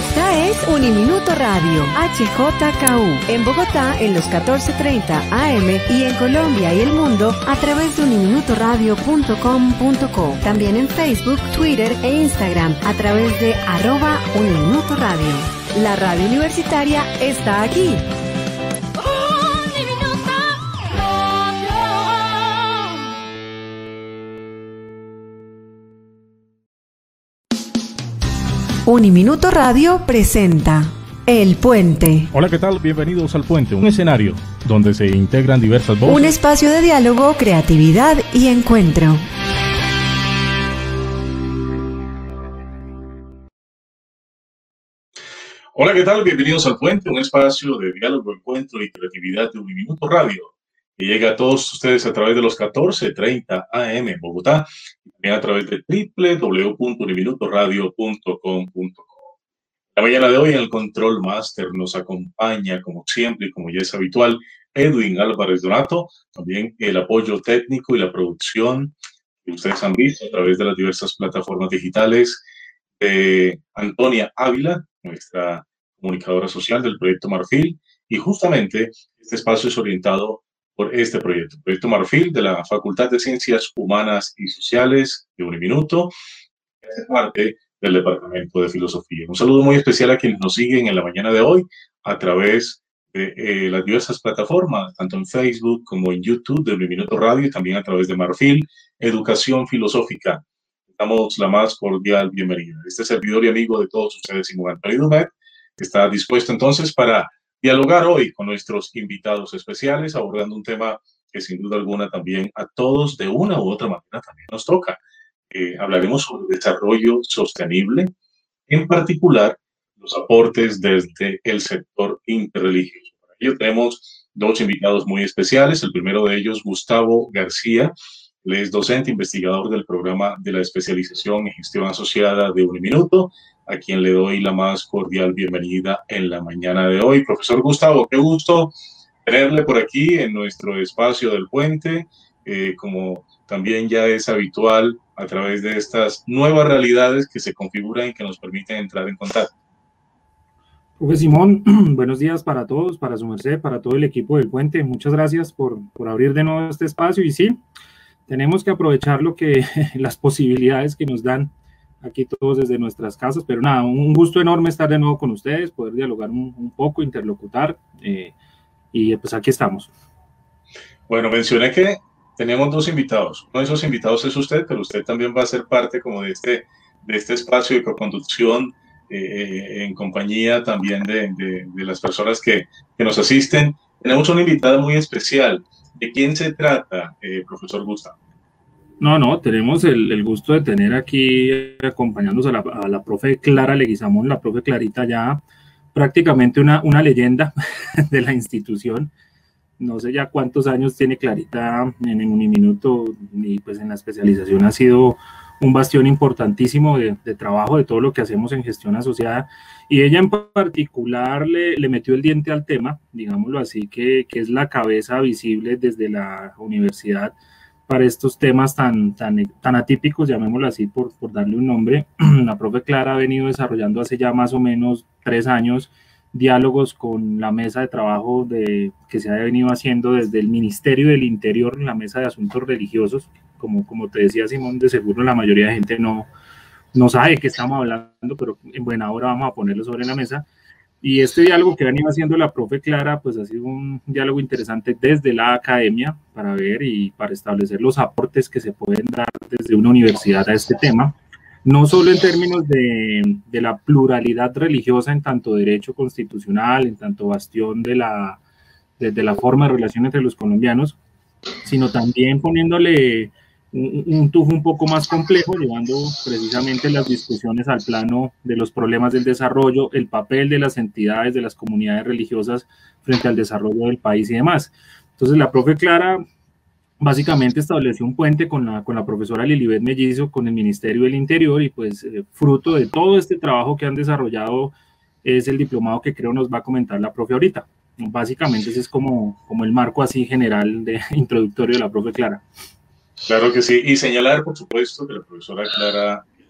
Esta es Uniminuto Radio, HJKU, en Bogotá en los 14:30 AM y en Colombia y el mundo a través de uniminutoradio.com.co. También en Facebook, Twitter e Instagram a través de @Uniminuto Radio. La radio universitaria está aquí. Uniminuto Radio presenta El Puente. Hola, ¿qué tal? Bienvenidos al Puente, un escenario donde se integran diversas voces. Un espacio de diálogo, creatividad y encuentro. Hola, ¿qué tal? Bienvenidos al Puente, un espacio de diálogo, encuentro y creatividad de Uniminuto Radio, que llega a todos ustedes a través de los 14:30 AM en Bogotá y también a través de www.uniminutoradio.com.co. La mañana de hoy en el Control Master nos acompaña, como siempre y como ya es habitual, Edwin Álvarez Donato, también el apoyo técnico y la producción que ustedes han visto a través de las diversas plataformas digitales de Antonia Ávila, nuestra comunicadora social del Proyecto Marfil, y justamente este espacio es orientado por este proyecto, Proyecto Marfil de la Facultad de Ciencias Humanas y Sociales de Uniminuto, que hace parte del Departamento de Filosofía. Un saludo muy especial a quienes nos siguen en la mañana de hoy a través de las diversas plataformas, tanto en Facebook como en YouTube de Uniminuto Radio y también a través de Marfil, Educación Filosófica. Damos la más cordial bienvenida. Este servidor y amigo de todos ustedes, Simón Antonio Dumet, está dispuesto entonces para dialogar hoy con nuestros invitados especiales, abordando un tema que sin duda alguna también a todos de una u otra manera también nos toca. Hablaremos sobre desarrollo sostenible, en particular los aportes desde el sector interreligioso. Para ello tenemos dos invitados muy especiales. El primero de ellos, Gustavo García. Él es docente investigador del programa de la especialización en gestión asociada de Uniminuto, a quien le doy la más cordial bienvenida en la mañana de hoy. Profesor Gustavo, qué gusto tenerle por aquí en nuestro espacio del Puente, como también ya es habitual a través de estas nuevas realidades que se configuran y que nos permiten entrar en contacto. Profe Simón, buenos días para todos, para su merced, para todo el equipo del Puente. Muchas gracias por abrir de nuevo este espacio y sí, tenemos que aprovechar las posibilidades que nos dan aquí todos desde nuestras casas, pero nada, un gusto enorme estar de nuevo con ustedes, poder dialogar un poco, interlocutar, y pues aquí estamos. Bueno, mencioné que tenemos dos invitados. Uno de esos invitados es usted, pero usted también va a ser parte como de este espacio de coconducción en compañía también de las personas que nos asisten. Tenemos una invitada muy especial. ¿De quién se trata, profesor Gustavo? No, tenemos el gusto de tener aquí acompañándonos a la profe Clara Leguizamón, la profe Clarita, ya prácticamente una leyenda de la institución. No sé ya cuántos años tiene Clarita en Uniminuto y pues en la especialización ha sido un bastión importantísimo de trabajo de todo lo que hacemos en gestión asociada, y ella en particular le metió el diente al tema, digámoslo así, que es la cabeza visible desde la universidad para estos temas tan atípicos, llamémoslo así por darle un nombre. La profe Clara ha venido desarrollando hace ya más o menos 3 años diálogos con la mesa de trabajo que se ha venido haciendo desde el Ministerio del Interior, la mesa de asuntos religiosos. Como te decía Simón, de seguro la mayoría de gente no sabe de qué estamos hablando, pero en buena hora vamos a ponerlo sobre la mesa. Y este diálogo que ha venido haciendo la profe Clara, pues ha sido un diálogo interesante desde la academia para ver y para establecer los aportes que se pueden dar desde una universidad a este tema, no solo en términos de la pluralidad religiosa en tanto derecho constitucional, en tanto bastión de la forma de relación entre los colombianos, sino también poniéndole un tufo un poco más complejo, llevando precisamente las discusiones al plano de los problemas del desarrollo, el papel de las entidades, de las comunidades religiosas frente al desarrollo del país y demás. Entonces la profe Clara básicamente estableció un puente con la profesora Lilibet Mellizo, con el Ministerio del Interior, y pues fruto de todo este trabajo que han desarrollado es el diplomado que creo nos va a comentar la profe ahorita. Básicamente ese es como el marco así general introductorio de la profe Clara. Claro que sí, y señalar por supuesto que la profesora Clara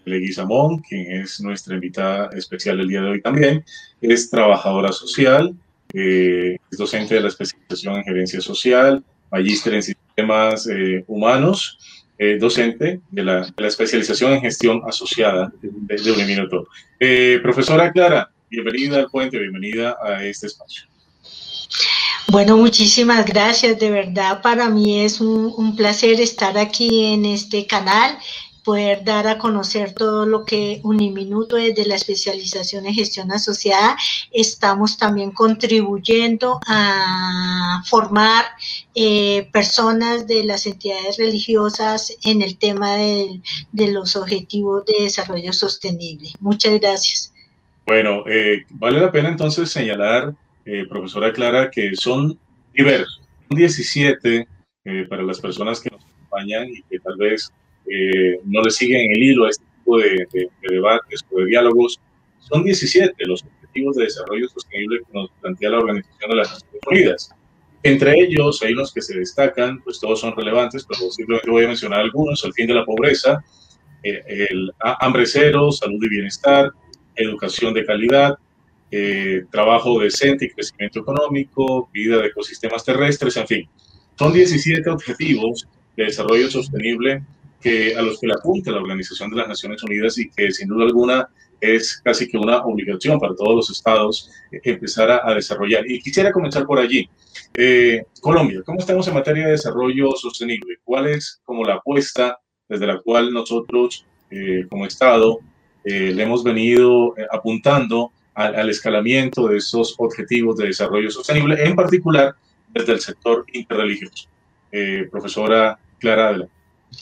Leguizamón, quien es nuestra invitada especial el día de hoy también. Es trabajadora social, es docente de la especialización en gerencia social, magíster en sistemas humanos, docente de la especialización en gestión asociada de Uniminuto. Profesora Clara, bienvenida al Puente, bienvenida a este espacio. Bueno, muchísimas gracias, de verdad para mí es un placer estar aquí en este canal, poder dar a conocer todo lo que Uniminuto desde la especialización en gestión asociada estamos también contribuyendo a formar personas de las entidades religiosas en el tema de los objetivos de desarrollo sostenible. Muchas gracias. Bueno, vale la pena entonces señalar, profesora Clara, que son diversos, son 17 para las personas que nos acompañan y que tal vez no le siguen el hilo a este tipo de debates o de diálogos. Son 17 los objetivos de desarrollo sostenible que nos plantea la Organización de las Naciones Unidas. Entre ellos hay unos que se destacan, pues todos son relevantes, pero simplemente voy a mencionar algunos: el fin de la pobreza, el hambre cero, salud y bienestar, educación de calidad, trabajo decente y crecimiento económico, vida de ecosistemas terrestres, en fin. Son 17 objetivos de desarrollo sostenible a los que le apunta la Organización de las Naciones Unidas y que sin duda alguna es casi que una obligación para todos los estados empezar a desarrollar. Y quisiera comenzar por allí. Colombia, ¿cómo estamos en materia de desarrollo sostenible? ¿Cuál es como la apuesta desde la cual nosotros como estado le hemos venido apuntando al escalamiento de esos objetivos de desarrollo sostenible, en particular desde el sector interreligioso? Profesora Clara, adelante.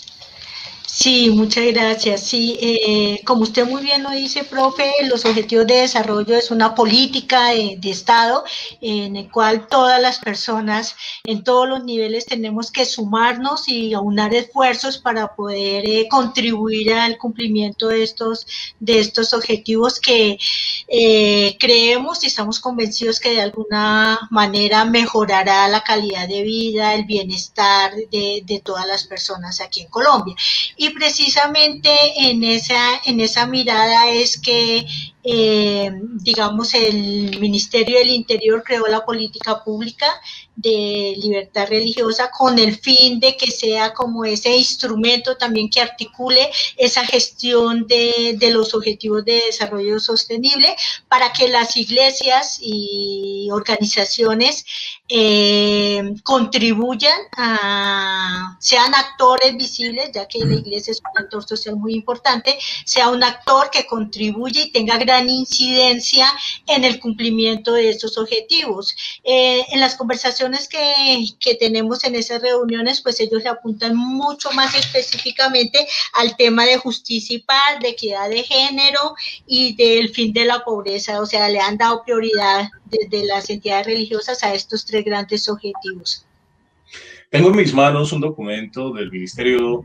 Sí, muchas gracias. Sí, como usted muy bien lo dice, profe, los objetivos de desarrollo es una política de Estado en el cual todas las personas en todos los niveles tenemos que sumarnos y aunar esfuerzos para poder contribuir al cumplimiento de estos objetivos que creemos y estamos convencidos que de alguna manera mejorará la calidad de vida, el bienestar de todas las personas aquí en Colombia. Y precisamente en esa mirada es que digamos el Ministerio del Interior creó la política pública de libertad religiosa con el fin de que sea como ese instrumento también que articule esa gestión de los objetivos de desarrollo sostenible para que las iglesias y organizaciones contribuyan sean actores visibles, ya que la iglesia es un actor social muy importante, sea un actor que contribuye y tenga gran incidencia en el cumplimiento de estos objetivos. En las conversaciones que tenemos en esas reuniones, pues ellos le apuntan mucho más específicamente al tema de justicia y paz, de equidad de género y del fin de la pobreza, o sea, le han dado prioridad desde las entidades religiosas a estos tres grandes objetivos. Tengo en mis manos un documento del Ministerio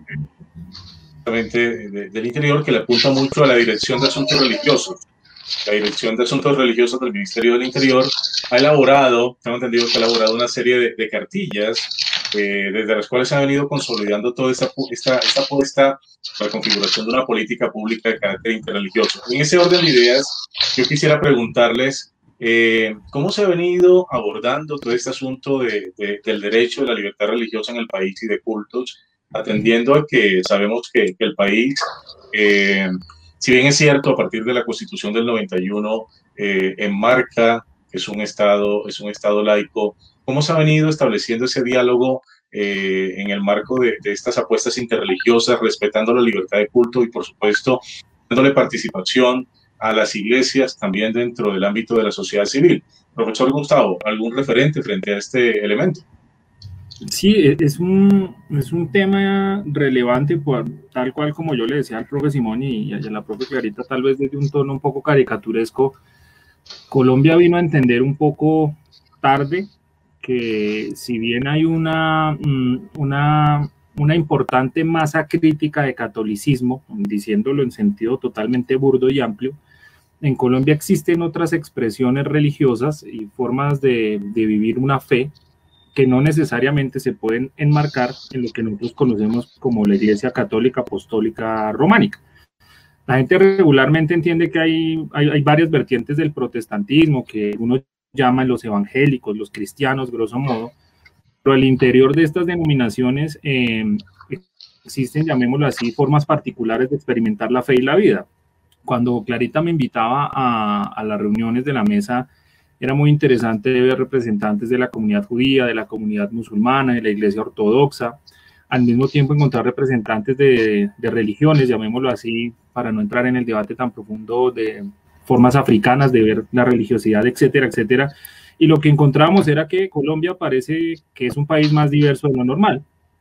del Interior que le apunta mucho a la Dirección de Asuntos Religiosos. La Dirección de Asuntos Religiosos del Ministerio del Interior ha elaborado, tengo entendido que ha elaborado una serie de cartillas desde las cuales se ha venido consolidando toda esta apuesta para la configuración de una política pública de carácter interreligioso. En ese orden de ideas, yo quisiera preguntarles ¿cómo se ha venido abordando todo este asunto del derecho de la libertad religiosa en el país y de cultos, atendiendo a que sabemos que el país, si bien es cierto, a partir de la Constitución del 91, enmarca que es un estado laico? ¿Cómo se ha venido estableciendo ese diálogo en el marco de estas apuestas interreligiosas, respetando la libertad de culto y, por supuesto, dándole participación a las iglesias también dentro del ámbito de la sociedad civil? Profesor Gustavo, ¿algún referente frente a este elemento? Sí, es un tema relevante, tal cual como yo le decía al profe Simón y a la profe Clarita, tal vez desde un tono un poco caricaturesco. Colombia vino a entender un poco tarde que si bien hay una importante masa crítica de catolicismo, diciéndolo en sentido totalmente burdo y amplio, en Colombia existen otras expresiones religiosas y formas de vivir una fe que no necesariamente se pueden enmarcar en lo que nosotros conocemos como la Iglesia Católica Apostólica Románica. La gente regularmente entiende que hay varias vertientes del protestantismo, que uno llama los evangélicos, los cristianos, grosso modo, pero al interior de estas denominaciones existen, llamémoslo así, formas particulares de experimentar la fe y la vida. Cuando Clarita me invitaba a las reuniones de la mesa, era muy interesante ver representantes de la comunidad judía, de la comunidad musulmana, de la iglesia ortodoxa, al mismo tiempo encontrar representantes de religiones, llamémoslo así, para no entrar en el debate tan profundo de formas africanas de ver la religiosidad, etcétera, etcétera. Y lo que encontramos era que Colombia parece que es un país más diverso de lo normal.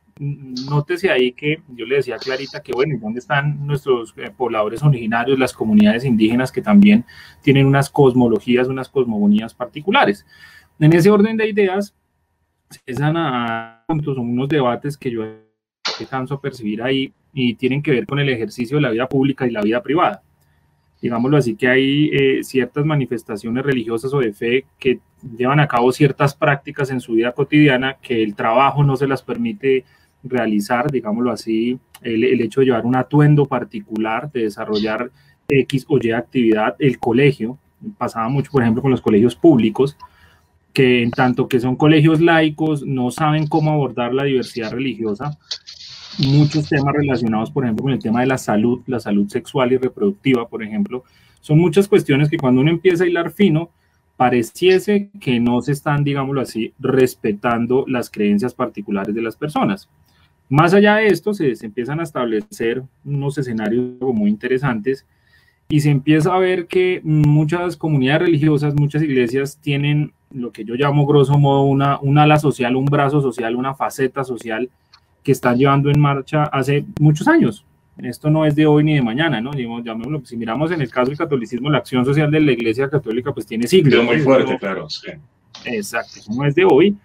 Nótese ahí que yo le decía a Clarita que, bueno, ¿dónde están nuestros pobladores originarios, las comunidades indígenas que también tienen unas cosmologías, unas cosmogonías particulares? En ese orden de ideas, se empiezan a puntos, son unos debates que yo alcanzo a percibir ahí y tienen que ver con el ejercicio de la vida pública y la vida privada. Digámoslo así, que hay ciertas manifestaciones religiosas o de fe que llevan a cabo ciertas prácticas en su vida cotidiana que el trabajo no se las permite realizar, digámoslo así, el hecho de llevar un atuendo particular, de desarrollar X o Y actividad, el colegio, pasaba mucho, por ejemplo, con los colegios públicos, que en tanto que son colegios laicos, no saben cómo abordar la diversidad religiosa, muchos temas relacionados, por ejemplo, con el tema de la salud sexual y reproductiva, por ejemplo, son muchas cuestiones que cuando uno empieza a hilar fino, pareciese que no se están, digámoslo así, respetando las creencias particulares de las personas. Más allá de esto, se empiezan a establecer unos escenarios muy interesantes y se empieza a ver que muchas comunidades religiosas, muchas iglesias tienen lo que yo llamo grosso modo un ala social, un brazo social, una faceta social que están llevando en marcha hace muchos años. Esto no es de hoy ni de mañana, ¿no? Llamémoslo, si miramos en el caso del catolicismo, la acción social de la Iglesia Católica pues tiene siglos. Es muy fuerte, ¿no? Claro, sí. Exacto, eso no es de hoy.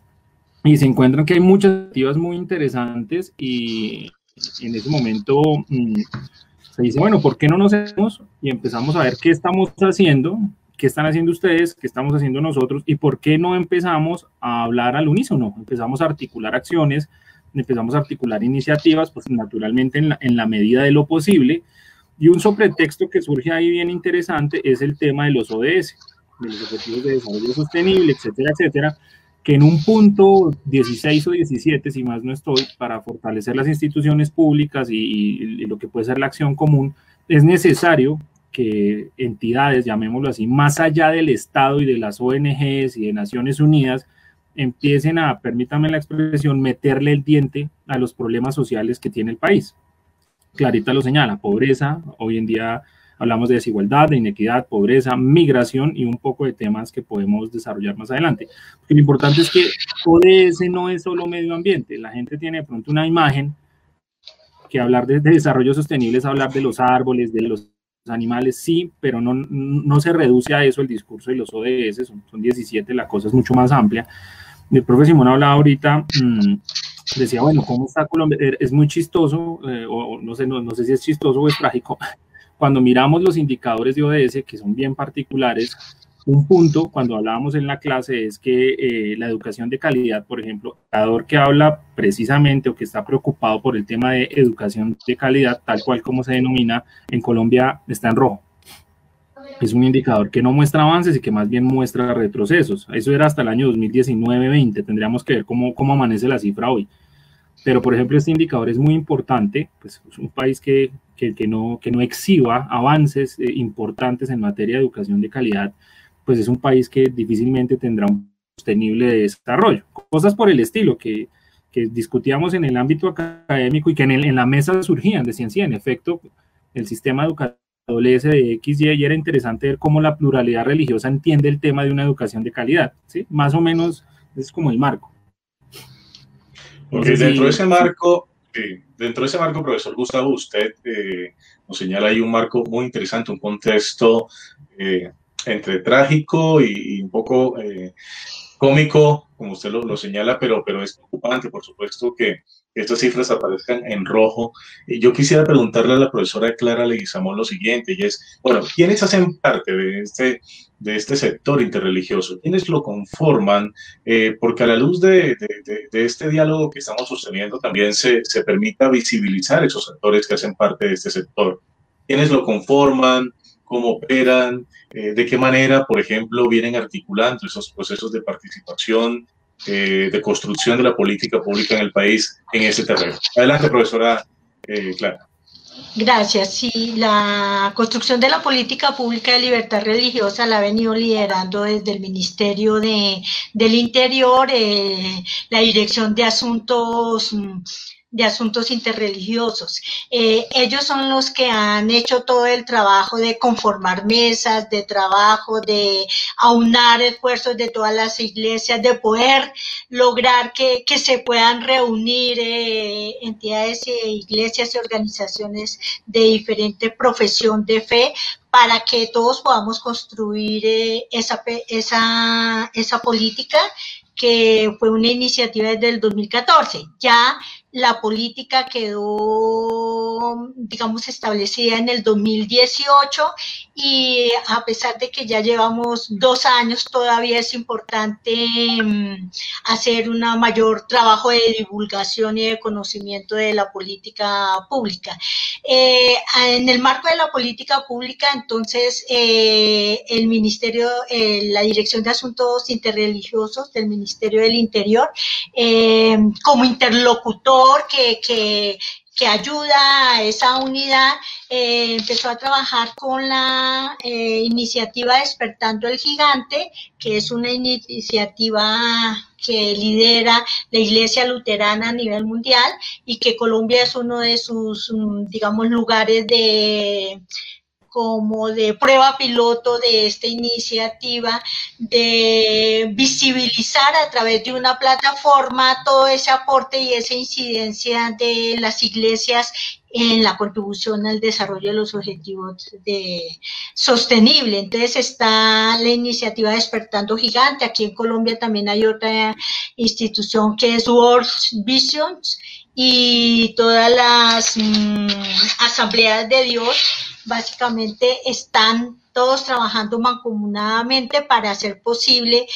Y se encuentran que hay muchas actividades muy interesantes y en ese momento se dice, bueno, ¿por qué no nos hacemos? Y empezamos a ver qué estamos haciendo, qué están haciendo ustedes, qué estamos haciendo nosotros y por qué no empezamos a hablar al unísono, empezamos a articular acciones, empezamos a articular iniciativas, pues naturalmente en la medida de lo posible. Y un sobretexto que surge ahí bien interesante es el tema de los ODS, de los Objetivos de Desarrollo Sostenible, etcétera, etcétera, que en un punto 16 o 17, si más no estoy, para fortalecer las instituciones públicas y lo que puede ser la acción común, es necesario que entidades, llamémoslo así, más allá del Estado y de las ONGs y de Naciones Unidas, empiecen a, permítanme la expresión, meterle el diente a los problemas sociales que tiene el país. Clarita lo señala, pobreza, hoy en día hablamos de desigualdad, de inequidad, pobreza, migración y un poco de temas que podemos desarrollar más adelante. Porque lo importante es que ODS no es solo medio ambiente, la gente tiene de pronto una imagen que hablar de desarrollo sostenible es hablar de los árboles, de los animales, sí, pero no se reduce a eso el discurso de los ODS, son 17, la cosa es mucho más amplia. El profe Simón hablaba ahorita, decía, bueno, ¿cómo está Colombia? Es muy chistoso, o no sé si es chistoso o es trágico, cuando miramos los indicadores de ODS, que son bien particulares. Un punto, cuando hablábamos en la clase, es que la educación de calidad, por ejemplo, el educador que habla precisamente o que está preocupado por el tema de educación de calidad, tal cual como se denomina, en Colombia está en rojo. Es un indicador que no muestra avances y que más bien muestra retrocesos. Eso era hasta el año 2019-20, tendríamos que ver cómo amanece la cifra hoy. Pero, por ejemplo, este indicador es muy importante, pues es un país que no exhiba avances importantes en materia de educación de calidad, pues es un país que difícilmente tendrá un sostenible de desarrollo. Cosas por el estilo que discutíamos en el ámbito académico y que en la mesa surgían, decían, sí, en efecto, el sistema educativo adolece de XY y era interesante ver cómo la pluralidad religiosa entiende el tema de una educación de calidad, ¿sí? Más o menos es como el marco. Porque dentro de ese marco, profesor Gustavo, usted nos señala ahí un marco muy interesante, un contexto entre trágico y un poco cómico, como usted lo señala, pero es preocupante, por supuesto, que estas cifras aparezcan en rojo. Y yo quisiera preguntarle a la profesora Clara Leguizamón lo siguiente, y es, bueno, ¿quiénes hacen parte de este sector interreligioso? ¿Quiénes lo conforman? Porque a la luz de este diálogo que estamos sosteniendo, también se permita visibilizar esos actores que hacen parte de este sector. quiénes lo conforman, cómo operan, de qué manera, por ejemplo, vienen articulando esos procesos de participación, de construcción de la política pública en el país en ese terreno. Adelante, profesora Clara. Gracias. Sí, la construcción de la política pública de libertad religiosa la ha venido liderando desde el Ministerio del Interior, la Dirección de Asuntos Interreligiosos. Ellos son los que han hecho todo el trabajo de conformar mesas, de trabajo, de aunar esfuerzos de todas las iglesias, de poder lograr que se puedan reunir entidades, iglesias y organizaciones de diferente profesión de fe para que todos podamos construir esa política, que fue una iniciativa desde el 2014. Ya la política quedó, digamos, establecida en el 2018 y a pesar de que ya llevamos 2 años, todavía es importante hacer un mayor trabajo de divulgación y de conocimiento de la política pública. En el marco de la política pública, entonces, el Ministerio, la Dirección de Asuntos Interreligiosos del Ministerio del Interior, como interlocutor que ayuda a esa unidad, empezó a trabajar con la iniciativa Despertando el Gigante, que es una iniciativa que lidera la Iglesia Luterana a nivel mundial y que Colombia es uno de sus, digamos, lugares como de prueba piloto de esta iniciativa, de visibilizar a través de una plataforma todo ese aporte y esa incidencia de las iglesias en la contribución al desarrollo de los objetivos sostenible. Entonces está la iniciativa Despertando Gigante. Aquí en Colombia también hay otra institución que es World Visions, y todas las asambleas de Dios básicamente están todos trabajando mancomunadamente para hacer posible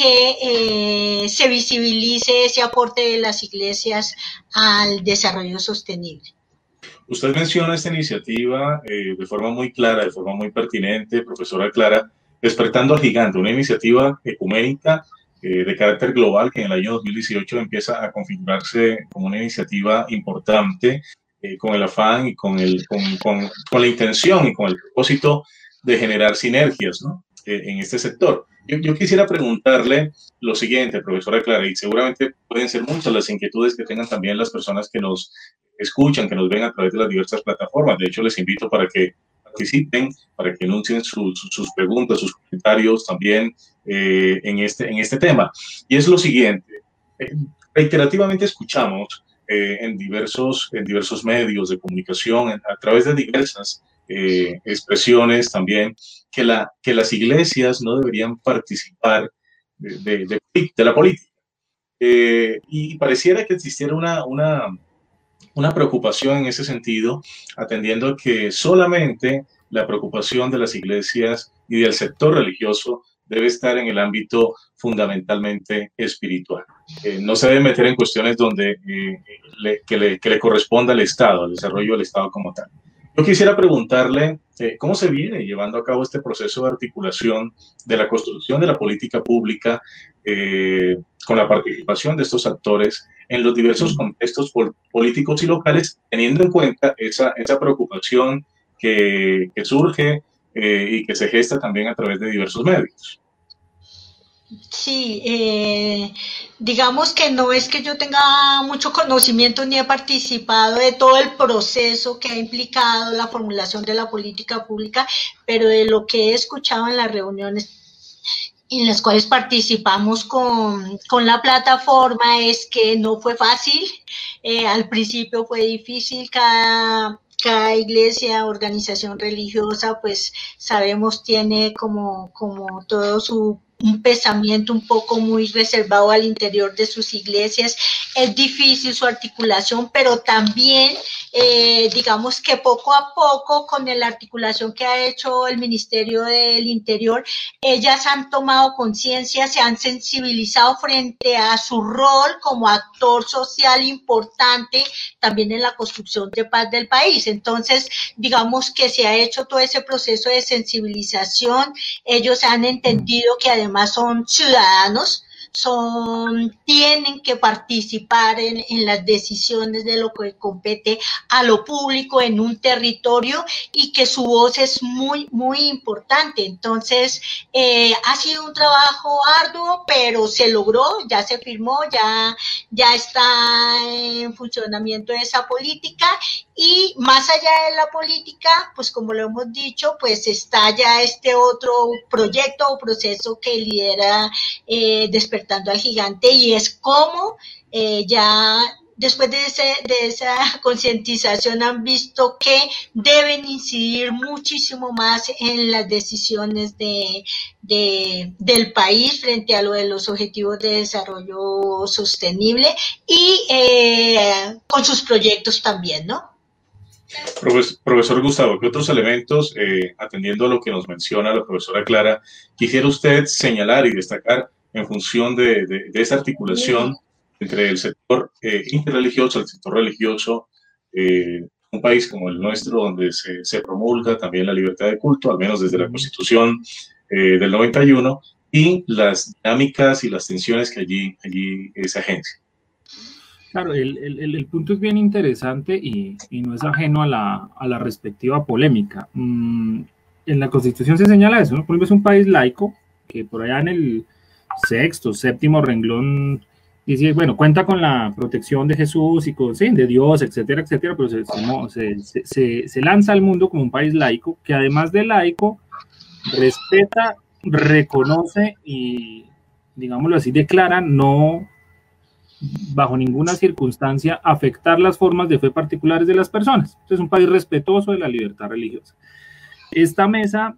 que se visibilice ese aporte de las iglesias al desarrollo sostenible. Usted menciona esta iniciativa de forma muy clara, de forma muy pertinente, profesora Clara, Despertando al Gigante, una iniciativa ecuménica de carácter global que en el año 2018 empieza a configurarse como una iniciativa importante, con el afán y con la intención y con el propósito de generar sinergias, ¿no? En este sector. Yo quisiera preguntarle lo siguiente, profesora Clara, y seguramente pueden ser muchas las inquietudes que tengan también las personas que nos escuchan, que nos ven a través de las diversas plataformas. De hecho, les invito para que participen, para que enuncien sus preguntas, sus comentarios también en este tema. Y es lo siguiente, reiterativamente escuchamos en diversos medios de comunicación, a través de diversas expresiones también, que las iglesias no deberían participar de la política. Y pareciera que existiera una preocupación en ese sentido, atendiendo que solamente la preocupación de las iglesias y del sector religioso debe estar en el ámbito fundamentalmente espiritual. No se debe meter en cuestiones donde que le corresponda al Estado, al desarrollo del Estado como tal. Yo quisiera preguntarle cómo se viene llevando a cabo este proceso de articulación de la construcción de la política pública con la participación de estos actores en los diversos contextos políticos y locales, teniendo en cuenta esa preocupación que surge y que se gesta también a través de diversos medios. Sí, digamos que no es que yo tenga mucho conocimiento ni he participado de todo el proceso que ha implicado la formulación de la política pública, pero de lo que he escuchado en las reuniones en las cuales participamos con la plataforma es que no fue fácil. Al principio fue difícil. Cada iglesia, organización religiosa, pues sabemos, tiene como todo su un pensamiento un poco muy reservado al interior de sus iglesias. Es difícil su articulación, pero también digamos que poco a poco, con la articulación que ha hecho el Ministerio del Interior, ellas han tomado conciencia, se han sensibilizado frente a su rol como actor social importante también en la construcción de paz del país. Entonces, digamos que se ha hecho todo ese proceso de sensibilización. Ellos han entendido que además son ciudadanos, tienen que participar en las decisiones de lo que compete a lo público en un territorio, y que su voz es muy, muy importante. Entonces, ha sido un trabajo arduo, pero se logró, ya se firmó, ya está en funcionamiento esa política. Y más allá de la política, pues como lo hemos dicho, pues está ya este otro proyecto o proceso que lidera Despertando al Gigante, y es como ya después de esa concientización han visto que deben incidir muchísimo más en las decisiones del país frente a lo de los objetivos de desarrollo sostenible, y con sus proyectos también, ¿no? Profesor Gustavo, ¿qué otros elementos, atendiendo a lo que nos menciona la profesora Clara, quisiera usted señalar y destacar en función de esta articulación entre el sector interreligioso, el sector religioso, un país como el nuestro, donde se promulga también la libertad de culto, al menos desde la Constitución del 91, y las dinámicas y las tensiones que allí se agencian? Claro, el punto es bien interesante y no es ajeno a la respectiva polémica. En la Constitución se señala eso, ¿no? Colombia es un país laico, que por allá en el sexto, séptimo renglón dice, bueno, cuenta con la protección de Jesús y de Dios, etcétera, etcétera, pero se lanza al mundo como un país laico, que además de laico, respeta, reconoce y, digámoslo así, declara no, bajo ninguna circunstancia, afectar las formas de fe particulares de las personas. Es un país respetuoso de la libertad religiosa. Esta mesa,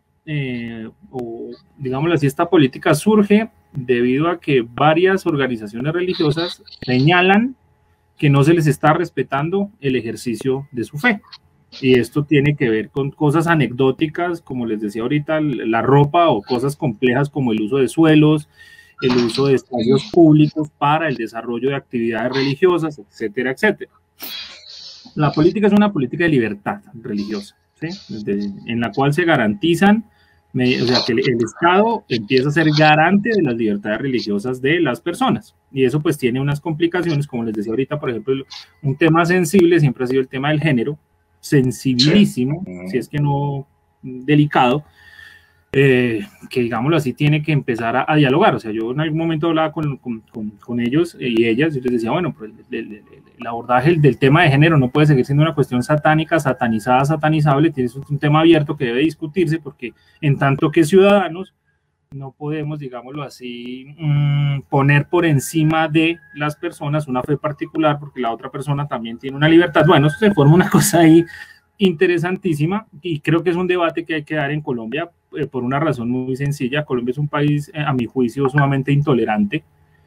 o digámoslo así, esta política surge debido a que varias organizaciones religiosas señalan que no se les está respetando el ejercicio de su fe. Y esto tiene que ver con cosas anecdóticas, como les decía ahorita, la ropa, o cosas complejas como el uso de suelos, el uso de espacios públicos para el desarrollo de actividades religiosas, etcétera, etcétera. La política es una política de libertad religiosa, ¿sí? En la cual se garantizan, o sea, que el Estado empieza a ser garante de las libertades religiosas de las personas. Y eso pues tiene unas complicaciones, como les decía ahorita, por ejemplo, un tema sensible siempre ha sido el tema del género, sensibilísimo, si es que no delicado, que digámoslo así, tiene que empezar a dialogar. O sea, yo en algún momento hablaba con ellos y ellas, y les decía, bueno, pues el abordaje del tema de género no puede seguir siendo una cuestión satánica, satanizada, satanizable. Es un tema abierto que debe discutirse, porque en tanto que ciudadanos no podemos, digámoslo así, poner por encima de las personas una fe particular, porque la otra persona también tiene una libertad. Bueno, eso se forma una cosa ahí interesantísima, y creo que es un debate que hay que dar en Colombia, por una razón muy sencilla. Colombia es un país, a mi juicio, sumamente intolerante.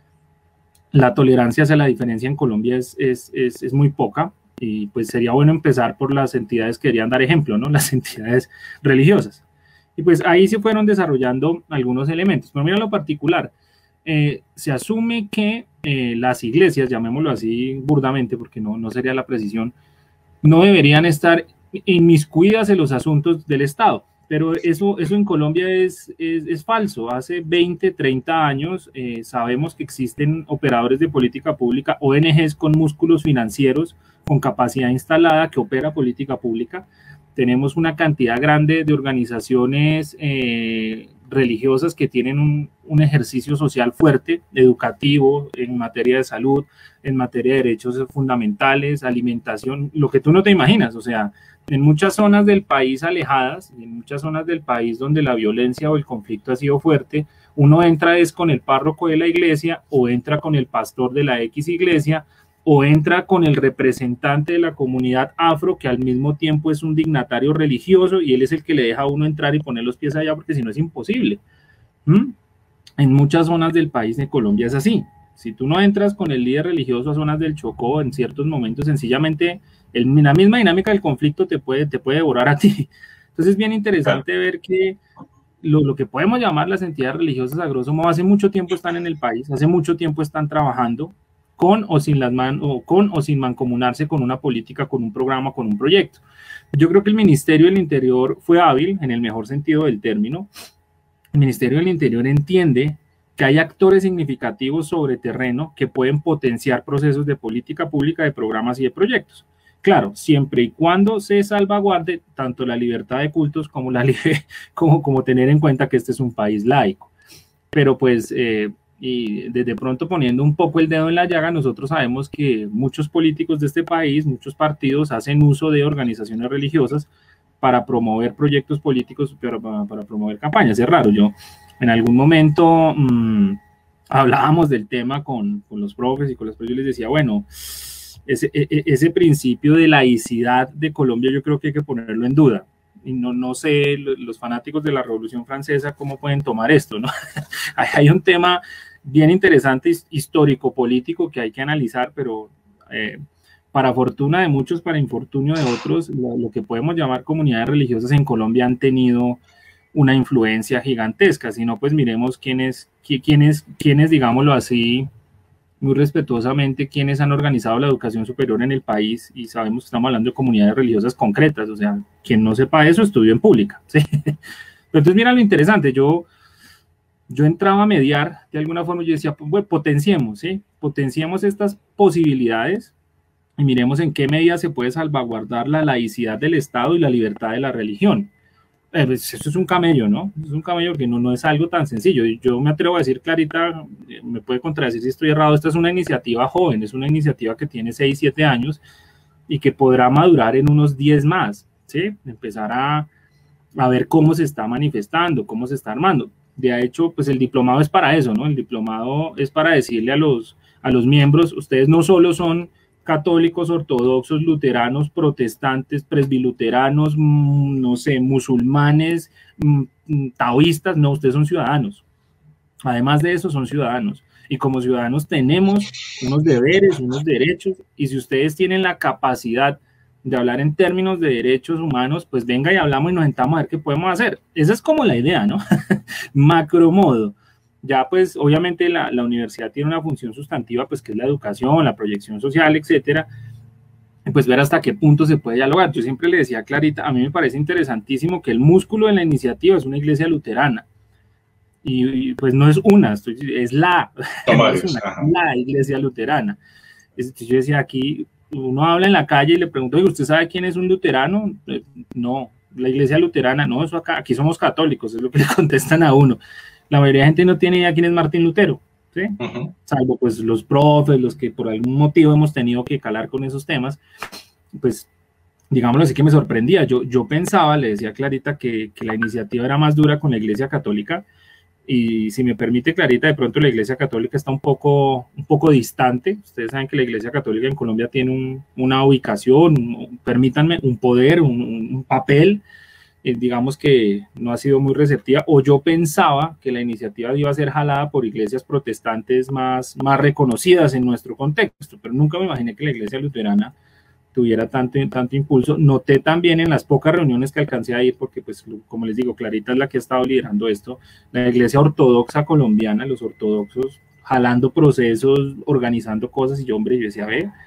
La tolerancia hacia la diferencia en Colombia es muy poca, y pues sería bueno empezar por las entidades que querían dar ejemplo, ¿no? Las entidades religiosas. Y pues ahí se fueron desarrollando algunos elementos. Pero mira lo particular, se asume que las iglesias, llamémoslo así burdamente, porque no sería la precisión, no deberían estar inmiscuidas en los asuntos del Estado. Pero eso en Colombia es falso. Hace 20, 30 años sabemos que existen operadores de política pública, ONGs con músculos financieros, con capacidad instalada, que opera política pública. Tenemos una cantidad grande de organizaciones religiosas que tienen un ejercicio social fuerte, educativo, en materia de salud, en materia de derechos fundamentales, alimentación, lo que tú no te imaginas. O sea, en muchas zonas del país alejadas, en muchas zonas del país donde la violencia o el conflicto ha sido fuerte, uno entra es con el párroco de la iglesia, o entra con el pastor de la X iglesia, o entra con el representante de la comunidad afro, que al mismo tiempo es un dignatario religioso, y él es el que le deja a uno entrar y poner los pies allá, porque si no es imposible. en muchas zonas del país de Colombia es así. Si tú no entras con el líder religioso a zonas del Chocó, en ciertos momentos, sencillamente la misma dinámica del conflicto te puede devorar a ti. Entonces es bien interesante ver que lo que podemos llamar las entidades religiosas, a grosso modo, hace mucho tiempo están en el país, hace mucho tiempo están trabajando con o sin mancomunarse con una política, con un programa, con un proyecto. Yo creo que el Ministerio del Interior fue hábil, en el mejor sentido del término. El Ministerio del Interior entiende que hay actores significativos sobre terreno que pueden potenciar procesos de política pública, de programas y de proyectos. Claro, siempre y cuando se salvaguarde tanto la libertad de cultos como, como tener en cuenta que este es un país laico. Pero pues, y desde pronto poniendo un poco el dedo en la llaga, nosotros sabemos que muchos políticos de este país, muchos partidos hacen uso de organizaciones religiosas para promover proyectos políticos, pero para promover campañas. Es raro, yo en algún momento hablábamos del tema con los profes y con los profes, yo les decía, bueno, ese principio de laicidad de Colombia yo creo que hay que ponerlo en duda. Y no sé, los fanáticos de la Revolución Francesa, cómo pueden tomar esto, ¿no? Hay un tema bien interesante, histórico, político, que hay que analizar, pero para fortuna de muchos, para infortunio de otros, lo que podemos llamar comunidades religiosas en Colombia han tenido una influencia gigantesca. Si no, pues miremos quiénes, digámoslo así, muy respetuosamente, quienes han organizado la educación superior en el país, y sabemos que estamos hablando de comunidades religiosas concretas, o sea, quien no sepa eso, estudió en pública, ¿sí? Pero entonces mira lo interesante, yo entraba a mediar, de alguna forma yo decía, pues bueno, potenciemos, ¿sí? Potenciemos estas posibilidades, y miremos en qué medida se puede salvaguardar la laicidad del Estado y la libertad de la religión. Pues eso es un camello, ¿no? Es un camello que no es algo tan sencillo. Yo me atrevo a decir, Clarita, me puede contradecir si estoy errado, esta es una iniciativa joven, es una iniciativa que tiene 6, 7 años y que podrá madurar en unos 10 más, ¿sí? Empezar a ver cómo se está manifestando, cómo se está armando. De hecho, pues el diplomado es para eso, ¿no? El diplomado es para decirle a los miembros, ustedes no solo son católicos, ortodoxos, luteranos, protestantes, presbiluteranos, no sé, musulmanes, taoístas, no, ustedes son ciudadanos. Además de eso, son ciudadanos. Y como ciudadanos tenemos unos deberes, unos derechos, y si ustedes tienen la capacidad de hablar en términos de derechos humanos, pues venga y hablamos y nos sentamos a ver qué podemos hacer. Esa es como la idea, ¿no? Macro modo. Ya pues obviamente la universidad tiene una función sustantiva, pues que es la educación, la proyección social, etcétera, pues ver hasta qué punto se puede dialogar. Yo siempre le decía a Clarita, a mí me parece interesantísimo que el músculo de la iniciativa es una iglesia luterana, y pues no es una, es la iglesia luterana. Yo decía, aquí uno habla en la calle y le pregunto, oye, ¿usted sabe quién es un luterano? No, la iglesia luterana, no, eso aquí somos católicos, es lo que le contestan a uno. La mayoría de gente no tiene idea quién es Martín Lutero, ¿sí? Salvo pues los profes, los que por algún motivo hemos tenido que calar con esos temas, pues digámoslo así que me sorprendía. Yo pensaba, le decía a Clarita, que la iniciativa era más dura con la Iglesia Católica, y si me permite, Clarita, de pronto la Iglesia Católica está un poco distante. Ustedes saben que la Iglesia Católica en Colombia tiene una ubicación, permítanme, un poder, un papel, digamos que no ha sido muy receptiva, o yo pensaba que la iniciativa iba a ser jalada por iglesias protestantes más reconocidas en nuestro contexto, pero nunca me imaginé que la iglesia luterana tuviera tanto impulso. Noté también en las pocas reuniones que alcancé a ir, porque pues como les digo, Clarita es la que ha estado liderando esto, la iglesia ortodoxa colombiana, los ortodoxos jalando procesos, organizando cosas, y yo decía,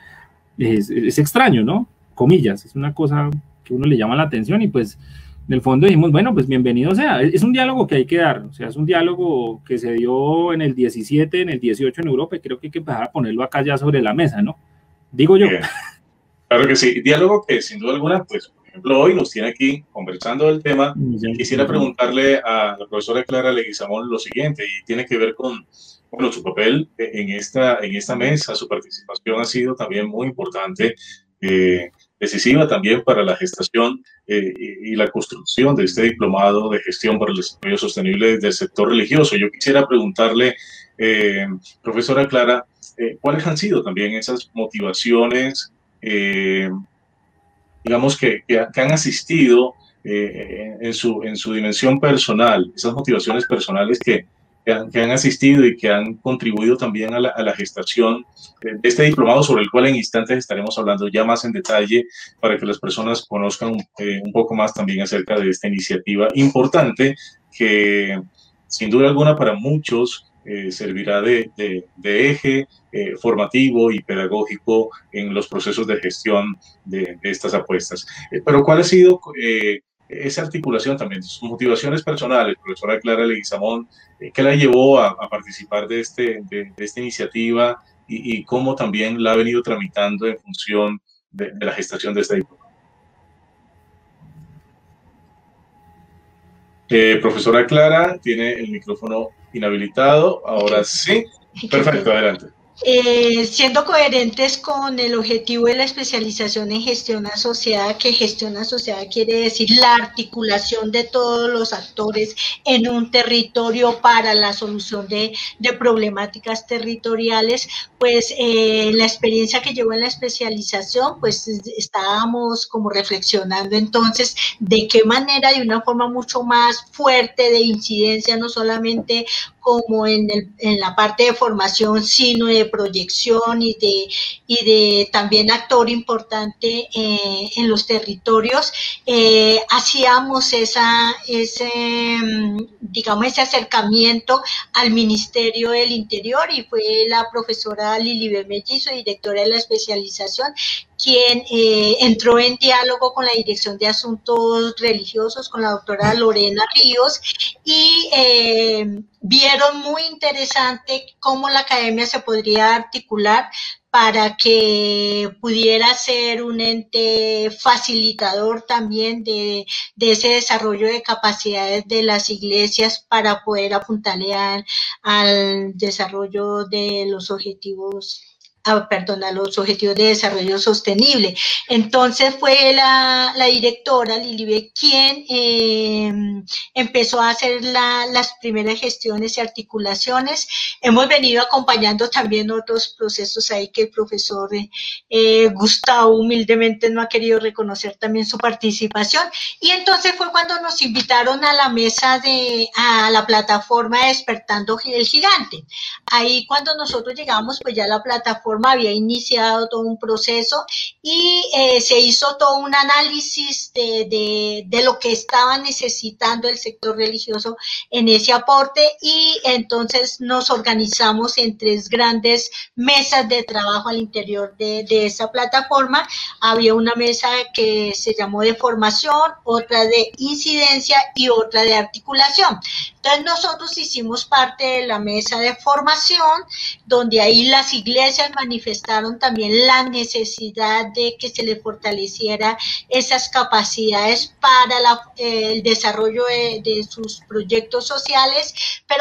es extraño, ¿no? Comillas, es una cosa que uno le llama la atención, y pues en el fondo dijimos, bueno, pues bienvenido sea. Es un diálogo que hay que dar, o sea, es un diálogo que se dio en el 17, en el 18 en Europa, y creo que hay que empezar a ponerlo acá ya sobre la mesa, ¿no? Digo yo. Claro que sí, diálogo que sin duda alguna, pues, por ejemplo, hoy nos tiene aquí conversando del tema. Quisiera preguntarle a la profesora Clara Leguizamón lo siguiente, y tiene que ver con, bueno, su papel en esta mesa. Su participación ha sido también muy importante, decisiva también para la gestación y la construcción de este diplomado de gestión para el desarrollo sostenible del sector religioso. Yo quisiera preguntarle, profesora Clara, ¿cuáles han sido también esas motivaciones, digamos, que han asistido en su dimensión personal, esas motivaciones personales que que han asistido y que han contribuido también a la gestación de este diplomado, sobre el cual en instantes estaremos hablando ya más en detalle para que las personas conozcan un poco más también acerca de esta iniciativa importante que sin duda alguna para muchos servirá de eje formativo y pedagógico en los procesos de gestión de estas apuestas. Pero ¿cuál ha sido esa articulación también, sus motivaciones personales, profesora Clara Leguizamón, qué la llevó a participar de esta iniciativa y cómo también la ha venido tramitando en función de la gestación de este diploma? Profesora Clara, tiene el micrófono inhabilitado. Ahora sí. Perfecto, adelante. Siendo coherentes con el objetivo de la especialización en gestión asociada, que gestión asociada quiere decir la articulación de todos los actores en un territorio para la solución de problemáticas territoriales, pues la experiencia que llevo en la especialización, pues estábamos como reflexionando entonces de qué manera, de una forma mucho más fuerte de incidencia, no solamente como en la parte de formación, sino de proyección y de también actor importante en los territorios, hacíamos ese acercamiento al Ministerio del Interior, y fue la profesora Lilibet Mellizo, directora de la especialización, quien entró en diálogo con la Dirección de Asuntos Religiosos, con la doctora Lorena Ríos, y vieron muy interesante cómo la academia se podría articular para que pudiera ser un ente facilitador también de ese desarrollo de capacidades de las iglesias para poder apuntarle al desarrollo de los objetivos a los objetivos de desarrollo sostenible. Entonces fue la directora Lilibet quien empezó a hacer las primeras gestiones y articulaciones. Hemos venido acompañando también otros procesos ahí que el profesor Gustavo humildemente no ha querido reconocer también su participación, y entonces fue cuando nos invitaron a la mesa a la plataforma Despertando el Gigante. Ahí cuando nosotros llegamos, pues ya la plataforma había iniciado todo un proceso y se hizo todo un análisis de lo que estaba necesitando el sector religioso en ese aporte, y entonces nos organizamos en 3 grandes mesas de trabajo al interior de esa plataforma. Había una mesa que se llamó de formación, otra de incidencia y otra de articulación. Entonces nosotros hicimos parte de la mesa de formación, donde ahí las iglesias manifestaron también la necesidad de que se les fortaleciera esas capacidades para el desarrollo de sus proyectos sociales, pero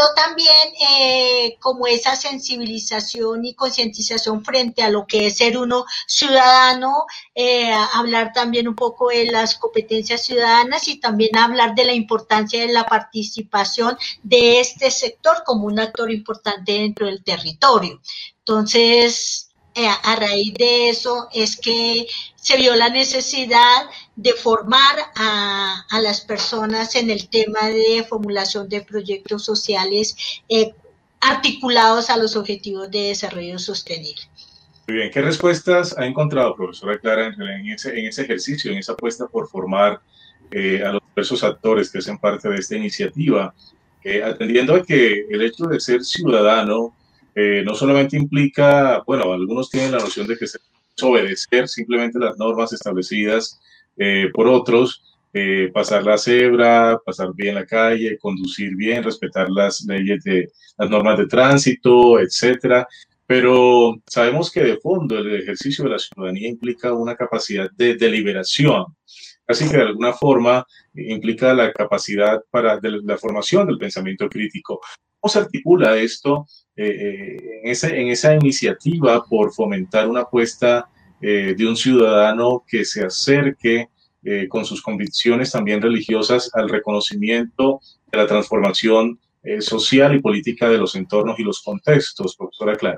también como esa sensibilización y concientización frente a lo que es ser uno ciudadano, hablar también un poco de las competencias ciudadanas y también hablar de la importancia de la participación de este sector como un actor importante dentro del territorio. Entonces, a raíz de eso es que se vio la necesidad de formar a las personas en el tema de formulación de proyectos sociales articulados a los objetivos de desarrollo sostenible. Muy bien, ¿qué respuestas ha encontrado, profesora Clara, en ese ejercicio, en esa apuesta por formar a los diversos actores que hacen parte de esta iniciativa? Atendiendo a que el hecho de ser ciudadano no solamente implica, bueno, algunos tienen la noción de que es obedecer simplemente las normas establecidas por otros, pasar la cebra, pasar bien la calle, conducir bien, respetar las leyes las normas de tránsito, etcétera. Pero sabemos que de fondo el ejercicio de la ciudadanía implica una capacidad de deliberación, así que de alguna forma implica la capacidad de la formación del pensamiento crítico. ¿Cómo se articula esto en esa iniciativa por fomentar una apuesta de un ciudadano que se acerque con sus convicciones también religiosas al reconocimiento de la transformación social y política de los entornos y los contextos, profesora Clara?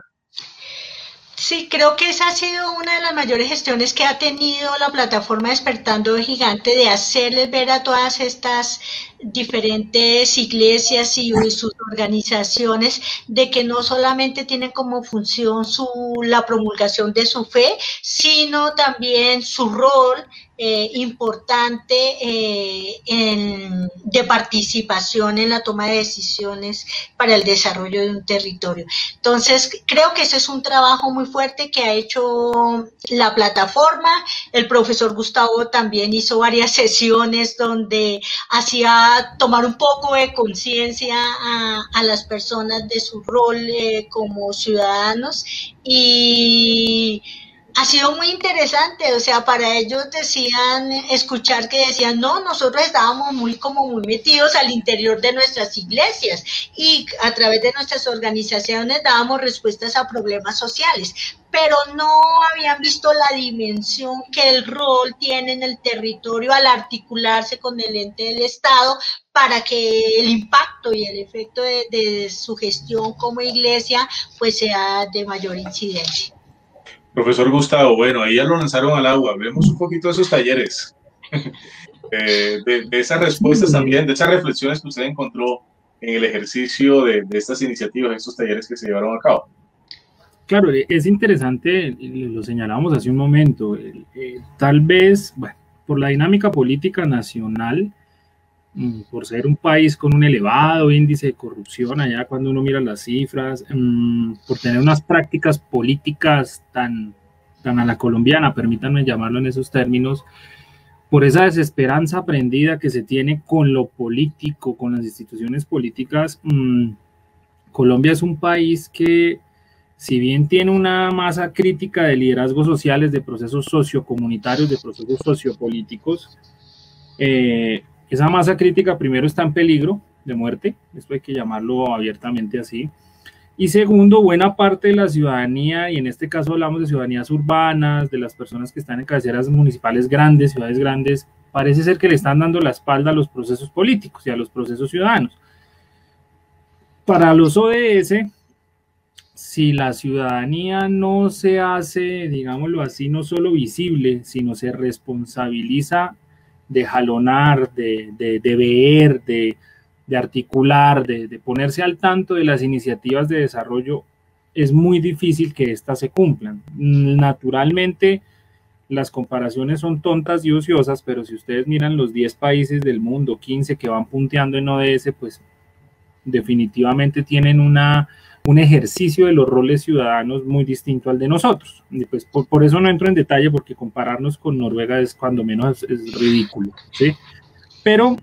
Sí, creo que esa ha sido una de las mayores gestiones que ha tenido la plataforma Despertando el Gigante, de hacerles ver a todas estas diferentes iglesias y sus organizaciones, de que no solamente tienen como función la promulgación de su fe, sino también su rol importante de participación en la toma de decisiones para el desarrollo de un territorio. Entonces, creo que ese es un trabajo muy fuerte que ha hecho la plataforma. El profesor Gustavo también hizo varias sesiones donde hacía tomar un poco de conciencia a las personas de su rol como ciudadanos, y ha sido muy interesante. O sea, para ellos escuchar que decían, no, nosotros estábamos muy metidos al interior de nuestras iglesias y a través de nuestras organizaciones dábamos respuestas a problemas sociales, pero no habían visto la dimensión que el rol tiene en el territorio al articularse con el ente del Estado para que el impacto y el efecto de su gestión como iglesia pues sea de mayor incidencia. Profesor Gustavo, bueno, ahí ya lo lanzaron al agua. Hablemos un poquito de esos talleres, de esas respuestas también, de esas reflexiones que usted encontró en el ejercicio de estas iniciativas, estos talleres que se llevaron a cabo. Claro, es interesante, lo señalábamos hace un momento, tal vez, bueno, por la dinámica política nacional, por ser un país con un elevado índice de corrupción, allá cuando uno mira las cifras, por tener unas prácticas políticas tan a la colombiana, permítanme llamarlo en esos términos, por esa desesperanza aprendida que se tiene con lo político, con las instituciones políticas. Colombia es un país que, si bien tiene una masa crítica de liderazgos sociales, de procesos sociocomunitarios, de procesos sociopolíticos, esa masa crítica primero está en peligro de muerte, esto hay que llamarlo abiertamente así, y segundo, buena parte de la ciudadanía, y en este caso hablamos de ciudadanías urbanas, de las personas que están en cabeceras municipales grandes, ciudades grandes, parece ser que le están dando la espalda a los procesos políticos y a los procesos ciudadanos. Para los ODS, si la ciudadanía no se hace, digámoslo así, no solo visible, sino se responsabiliza de jalonar, de ver, de articular, de ponerse al tanto de las iniciativas de desarrollo, es muy difícil que éstas se cumplan. Naturalmente, las comparaciones son tontas y ociosas, pero si ustedes miran los 10 países del mundo, 15 que van punteando en ODS, pues definitivamente tienen un ejercicio de los roles ciudadanos muy distinto al de nosotros. Y pues por eso no entro en detalle, porque compararnos con Noruega es cuando menos es ridículo, ¿sí? Pero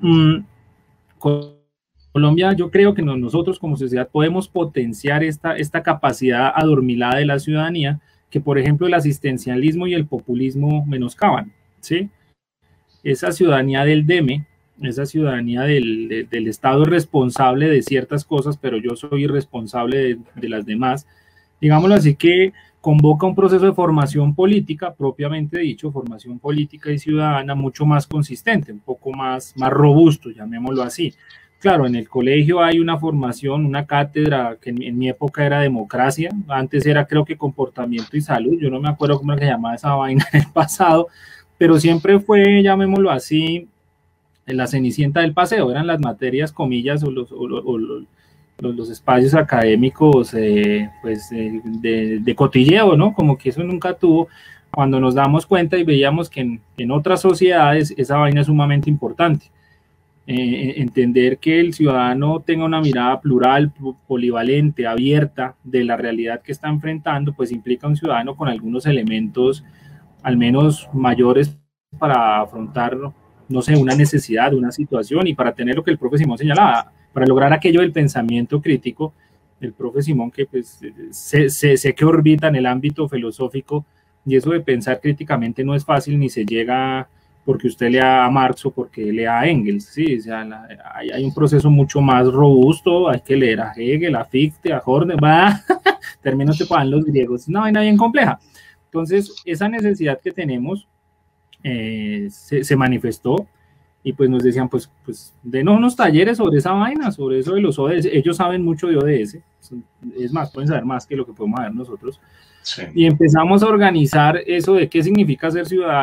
Colombia, yo creo que nosotros como sociedad podemos potenciar esta capacidad adormilada de la ciudadanía, que por ejemplo el asistencialismo y el populismo menoscaban, ¿sí? Esa ciudadanía del deme, esa ciudadanía del Estado responsable de ciertas cosas, pero yo soy irresponsable de las demás, digámoslo así, que convoca un proceso de formación política, propiamente dicho, formación política y ciudadana mucho más consistente, un poco más robusto, llamémoslo así. Claro, en el colegio hay una formación, una cátedra que en mi época era democracia, antes era creo que comportamiento y salud, yo no me acuerdo cómo se llamaba esa vaina en el pasado, pero siempre fue, llamémoslo así, la cenicienta del paseo, eran las materias, comillas, o los espacios académicos pues, de cotilleo, ¿no? Como que eso nunca tuvo, cuando nos damos cuenta y veíamos que en otras sociedades esa vaina es sumamente importante. Entender que el ciudadano tenga una mirada plural, polivalente, abierta de la realidad que está enfrentando, pues implica un ciudadano con algunos elementos al menos mayores para afrontar, no sé, una necesidad, una situación, y para tener lo que el profe Simón señalaba, para lograr aquello del pensamiento crítico, el profe Simón que pues sé que orbita en el ámbito filosófico, y eso de pensar críticamente no es fácil, ni se llega porque usted lea a Marx o porque lea a Engels, ¿sí? O sea, hay un proceso mucho más robusto, hay que leer a Hegel, a Fichte, a Horner, términos que pagan los griegos, una vaina bien compleja. Entonces, esa necesidad que tenemos se manifestó, y pues nos decían, pues denos unos talleres sobre esa vaina, sobre eso de los ODS, ellos saben mucho de ODS, es más, pueden saber más que lo que podemos saber nosotros, sí. Y empezamos a organizar eso de qué significa ser ciudadano,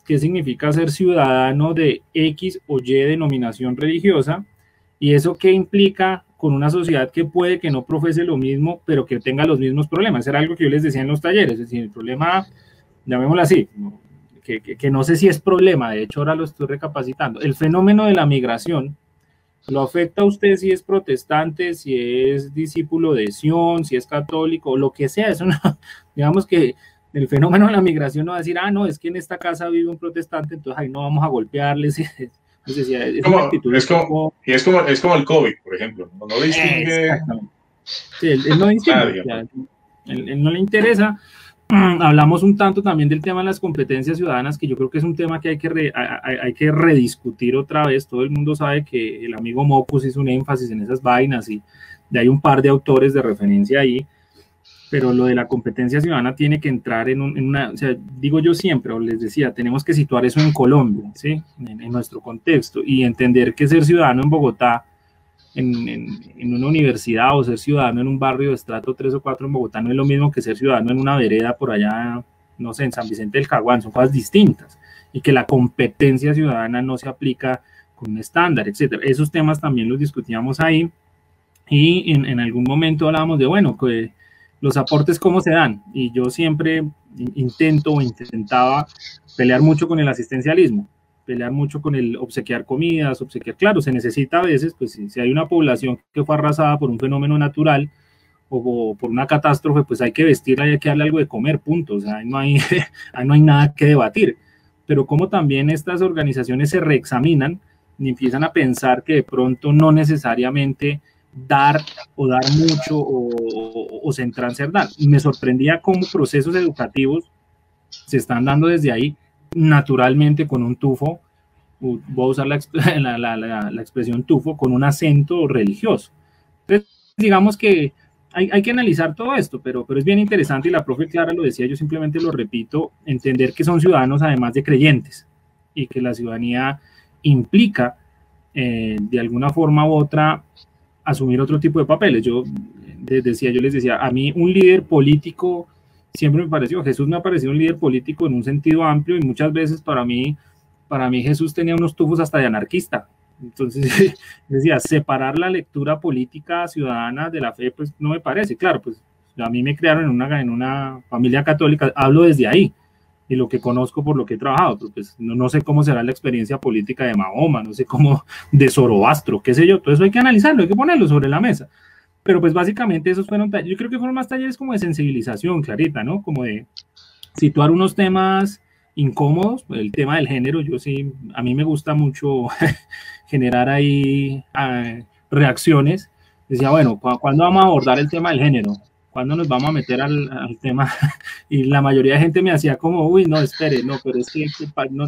qué significa ser ciudadano de X o Y denominación religiosa, y eso qué implica con una sociedad que puede que no profese lo mismo, pero que tenga los mismos problemas. Era algo que yo les decía en los talleres, es decir, el problema, llamémoslo así, que no sé si es problema, de hecho ahora lo estoy recapacitando, el fenómeno de la migración lo afecta a usted si es protestante, si es discípulo de Sion, si es católico, lo que sea. Eso no, digamos que el fenómeno de la migración no va a decir, no, es que en esta casa vive un protestante, entonces ahí no vamos a golpearles. Es como el COVID, por ejemplo. No distingue. Exactamente. Sí, él no distingue. Él no le interesa. Hablamos un tanto también del tema de las competencias ciudadanas, que yo creo que es un tema que hay que rediscutir otra vez. Todo el mundo sabe que el amigo Mocus hizo un énfasis en esas vainas y hay un par de autores de referencia ahí, pero lo de la competencia ciudadana tiene que entrar en una, o sea, digo yo siempre, o les decía, tenemos que situar eso en Colombia, ¿sí? En nuestro contexto, y entender que ser ciudadano en Bogotá, en una universidad, o ser ciudadano en un barrio de estrato 3 o 4 en Bogotá no es lo mismo que ser ciudadano en una vereda por allá, no sé, en San Vicente del Caguán. Son cosas distintas, y que la competencia ciudadana no se aplica con un estándar, etcétera. Esos temas también los discutíamos ahí, y en algún momento hablábamos de, bueno, que los aportes cómo se dan, y yo siempre intentaba pelear mucho con el asistencialismo, pelear mucho con el obsequiar comidas, claro, se necesita a veces, pues si hay una población que fue arrasada por un fenómeno natural o por una catástrofe, pues hay que vestirla y hay que darle algo de comer, punto. O sea, ahí no hay nada que debatir. Pero como también estas organizaciones se reexaminan y empiezan a pensar que de pronto no necesariamente dar mucho o centrarse en dar. Y me sorprendía cómo procesos educativos se están dando desde ahí, naturalmente, con un tufo, voy a usar la expresión tufo, con un acento religioso. Entonces, digamos que hay que analizar todo esto, pero es bien interesante, y la profe Clara lo decía, yo simplemente lo repito, entender que son ciudadanos además de creyentes, y que la ciudadanía implica, de alguna forma u otra, asumir otro tipo de papeles. Yo les decía, a mí un líder político siempre me pareció, Jesús me ha parecido un líder político en un sentido amplio, y muchas veces para mí Jesús tenía unos tufos hasta de anarquista. Entonces decía, separar la lectura política ciudadana de la fe, pues no me parece. Claro, pues a mí me criaron en una familia católica, hablo desde ahí, y lo que conozco por lo que he trabajado, pero pues no sé cómo será la experiencia política de Mahoma, no sé cómo de Zoroastro, qué sé yo. Todo eso hay que analizarlo, hay que ponerlo sobre la mesa. Pero pues básicamente esos fueron talleres, yo creo que fueron más talleres como de sensibilización, Clarita, ¿no? Como de situar unos temas incómodos, el tema del género. Yo sí, a mí me gusta mucho generar ahí reacciones. Decía, bueno, ¿cuándo vamos a abordar el tema del género? ¿Cuándo nos vamos a meter al tema? Y la mayoría de gente me hacía como, uy, no, espere, no, pero es que no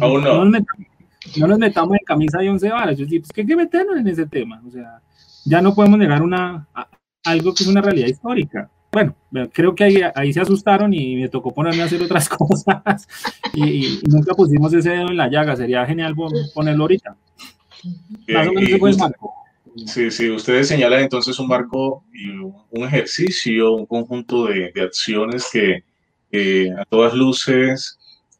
nos metamos en camisa de 11 varas. Yo decía, pues que hay que meternos en ese tema. O sea, ya no podemos negar algo que es una realidad histórica. Bueno, creo que ahí se asustaron y me tocó ponerme a hacer otras cosas y nunca pusimos ese dedo en la llaga. Sería genial ponerlo ahorita. Más o menos ese fue el marco. Sí, ustedes señalan entonces un marco y un ejercicio, un conjunto de acciones que a todas luces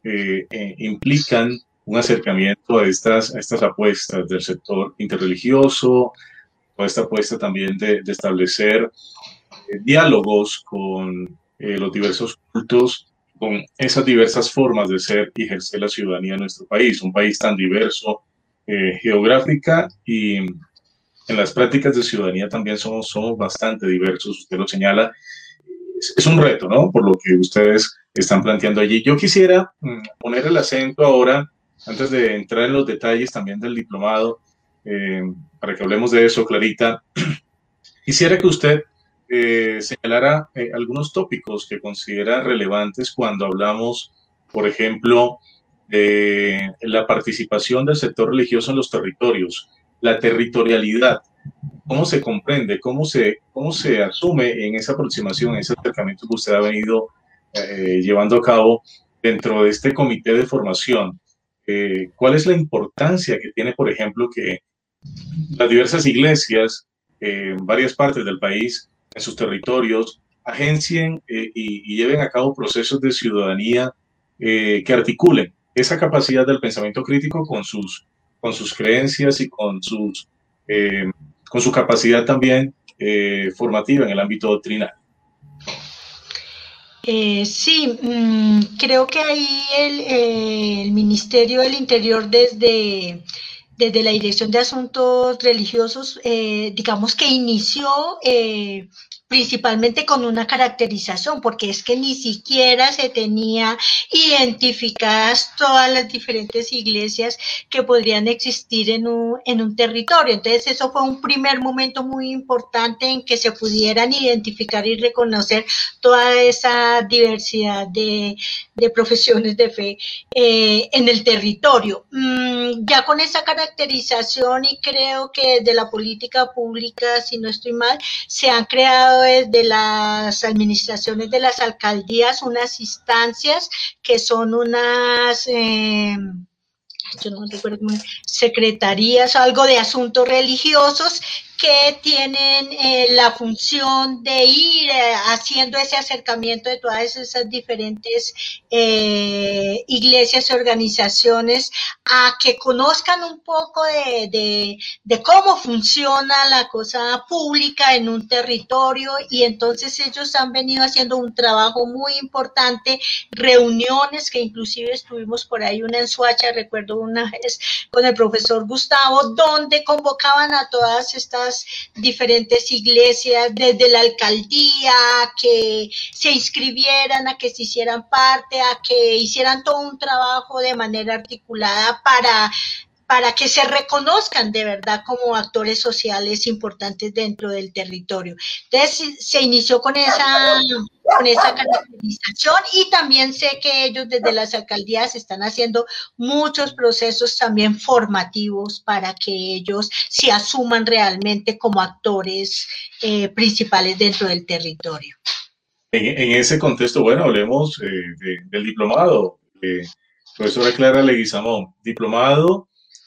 implican un acercamiento a estas apuestas del sector interreligioso, a esta apuesta también de establecer diálogos con los diversos cultos, con esas diversas formas de ser y ejercer la ciudadanía en nuestro país, un país tan diverso geográfica, y en las prácticas de ciudadanía también somos bastante diversos. Usted lo señala, es un reto, ¿no? Por lo que ustedes están planteando allí. Yo quisiera poner el acento ahora, antes de entrar en los detalles también del diplomado, para que hablemos de eso, Clarita. Quisiera que usted señalara algunos tópicos que considera relevantes cuando hablamos, por ejemplo, de la participación del sector religioso en los territorios, la territorialidad. ¿Cómo se comprende? ¿Cómo se asume en esa aproximación, en ese acercamiento que usted ha venido llevando a cabo dentro de este comité de formación? ¿Cuál es la importancia que tiene, por ejemplo, que las diversas iglesias en varias partes del país, en sus territorios, agencien y lleven a cabo procesos de ciudadanía que articulen esa capacidad del pensamiento crítico con sus creencias y con su capacidad también formativa en el ámbito doctrinal. Sí, creo que ahí el Ministerio del Interior desde la Dirección de Asuntos Religiosos, digamos que inició principalmente con una caracterización, porque es que ni siquiera se tenía identificadas todas las diferentes iglesias que podrían existir en un territorio. Entonces eso fue un primer momento muy importante en que se pudieran identificar y reconocer toda esa diversidad de profesiones de fe en el territorio. Ya con esa caracterización, y creo que desde la política pública, si no estoy mal, se han creado desde las administraciones de las alcaldías unas instancias que son unas yo no recuerdo cómo, secretarías, algo de asuntos religiosos, que tienen la función de ir haciendo ese acercamiento de todas esas diferentes iglesias y organizaciones a que conozcan un poco de cómo funciona la cosa pública en un territorio, y entonces ellos han venido haciendo un trabajo muy importante, reuniones que inclusive estuvimos por ahí una en Soacha, recuerdo una vez con el profesor Gustavo, donde convocaban a todas estas diferentes iglesias desde la alcaldía a que se inscribieran, a que se hicieran parte, a que hicieran todo un trabajo de manera articulada para que se reconozcan de verdad como actores sociales importantes dentro del territorio. Entonces se inició con esa caracterización, y también sé que ellos desde las alcaldías están haciendo muchos procesos también formativos para que ellos se asuman realmente como actores principales dentro del territorio. En ese contexto, bueno, hablemos del diplomado. Profesora Clara Leguizamón, diplomado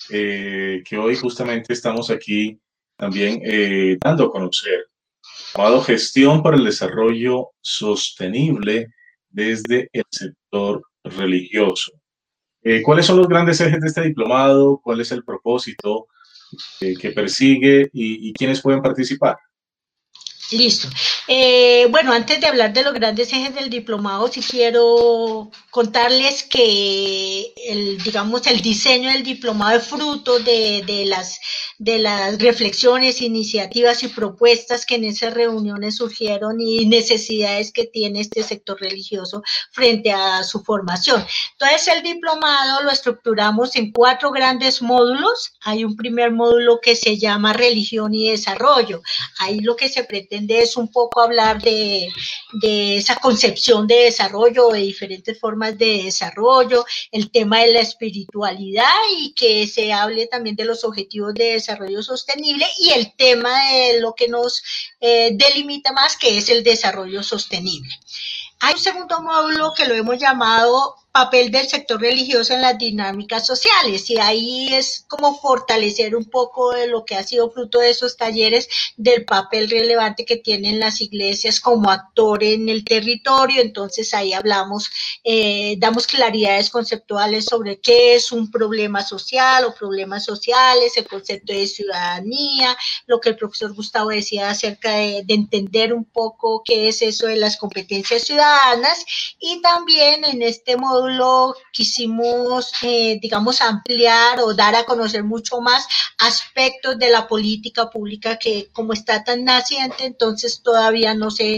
que hoy justamente estamos aquí también dando a conocer, llamado Gestión para el Desarrollo Sostenible desde el sector religioso. ¿Cuáles son los grandes ejes de este diplomado? ¿Cuál es el propósito que persigue y quiénes pueden participar? Listo. Bueno, antes de hablar de los grandes ejes del diplomado, sí quiero contarles que el diseño del diplomado es fruto de las reflexiones, iniciativas y propuestas que en esas reuniones surgieron, y necesidades que tiene este sector religioso frente a su formación. Entonces, el diplomado lo estructuramos en 4 grandes módulos. Hay un primer módulo que se llama Religión y Desarrollo. Ahí lo que se pretende es un poco hablar de esa concepción de desarrollo, de diferentes formas de desarrollo, el tema de la espiritualidad, y que se hable también de los objetivos de desarrollo sostenible, y el tema de lo que nos delimita más, que es el desarrollo sostenible. Hay un segundo módulo que lo hemos llamado Papel del sector religioso en las dinámicas sociales, y ahí es como fortalecer un poco de lo que ha sido fruto de esos talleres, del papel relevante que tienen las iglesias como actor en el territorio. Entonces ahí hablamos, damos claridades conceptuales sobre qué es un problema social o problemas sociales, el concepto de ciudadanía, lo que el profesor Gustavo decía acerca de entender un poco qué es eso de las competencias ciudadanas. Y también en este módulo quisimos, ampliar o dar a conocer mucho más aspectos de la política pública que, como está tan naciente, entonces todavía no se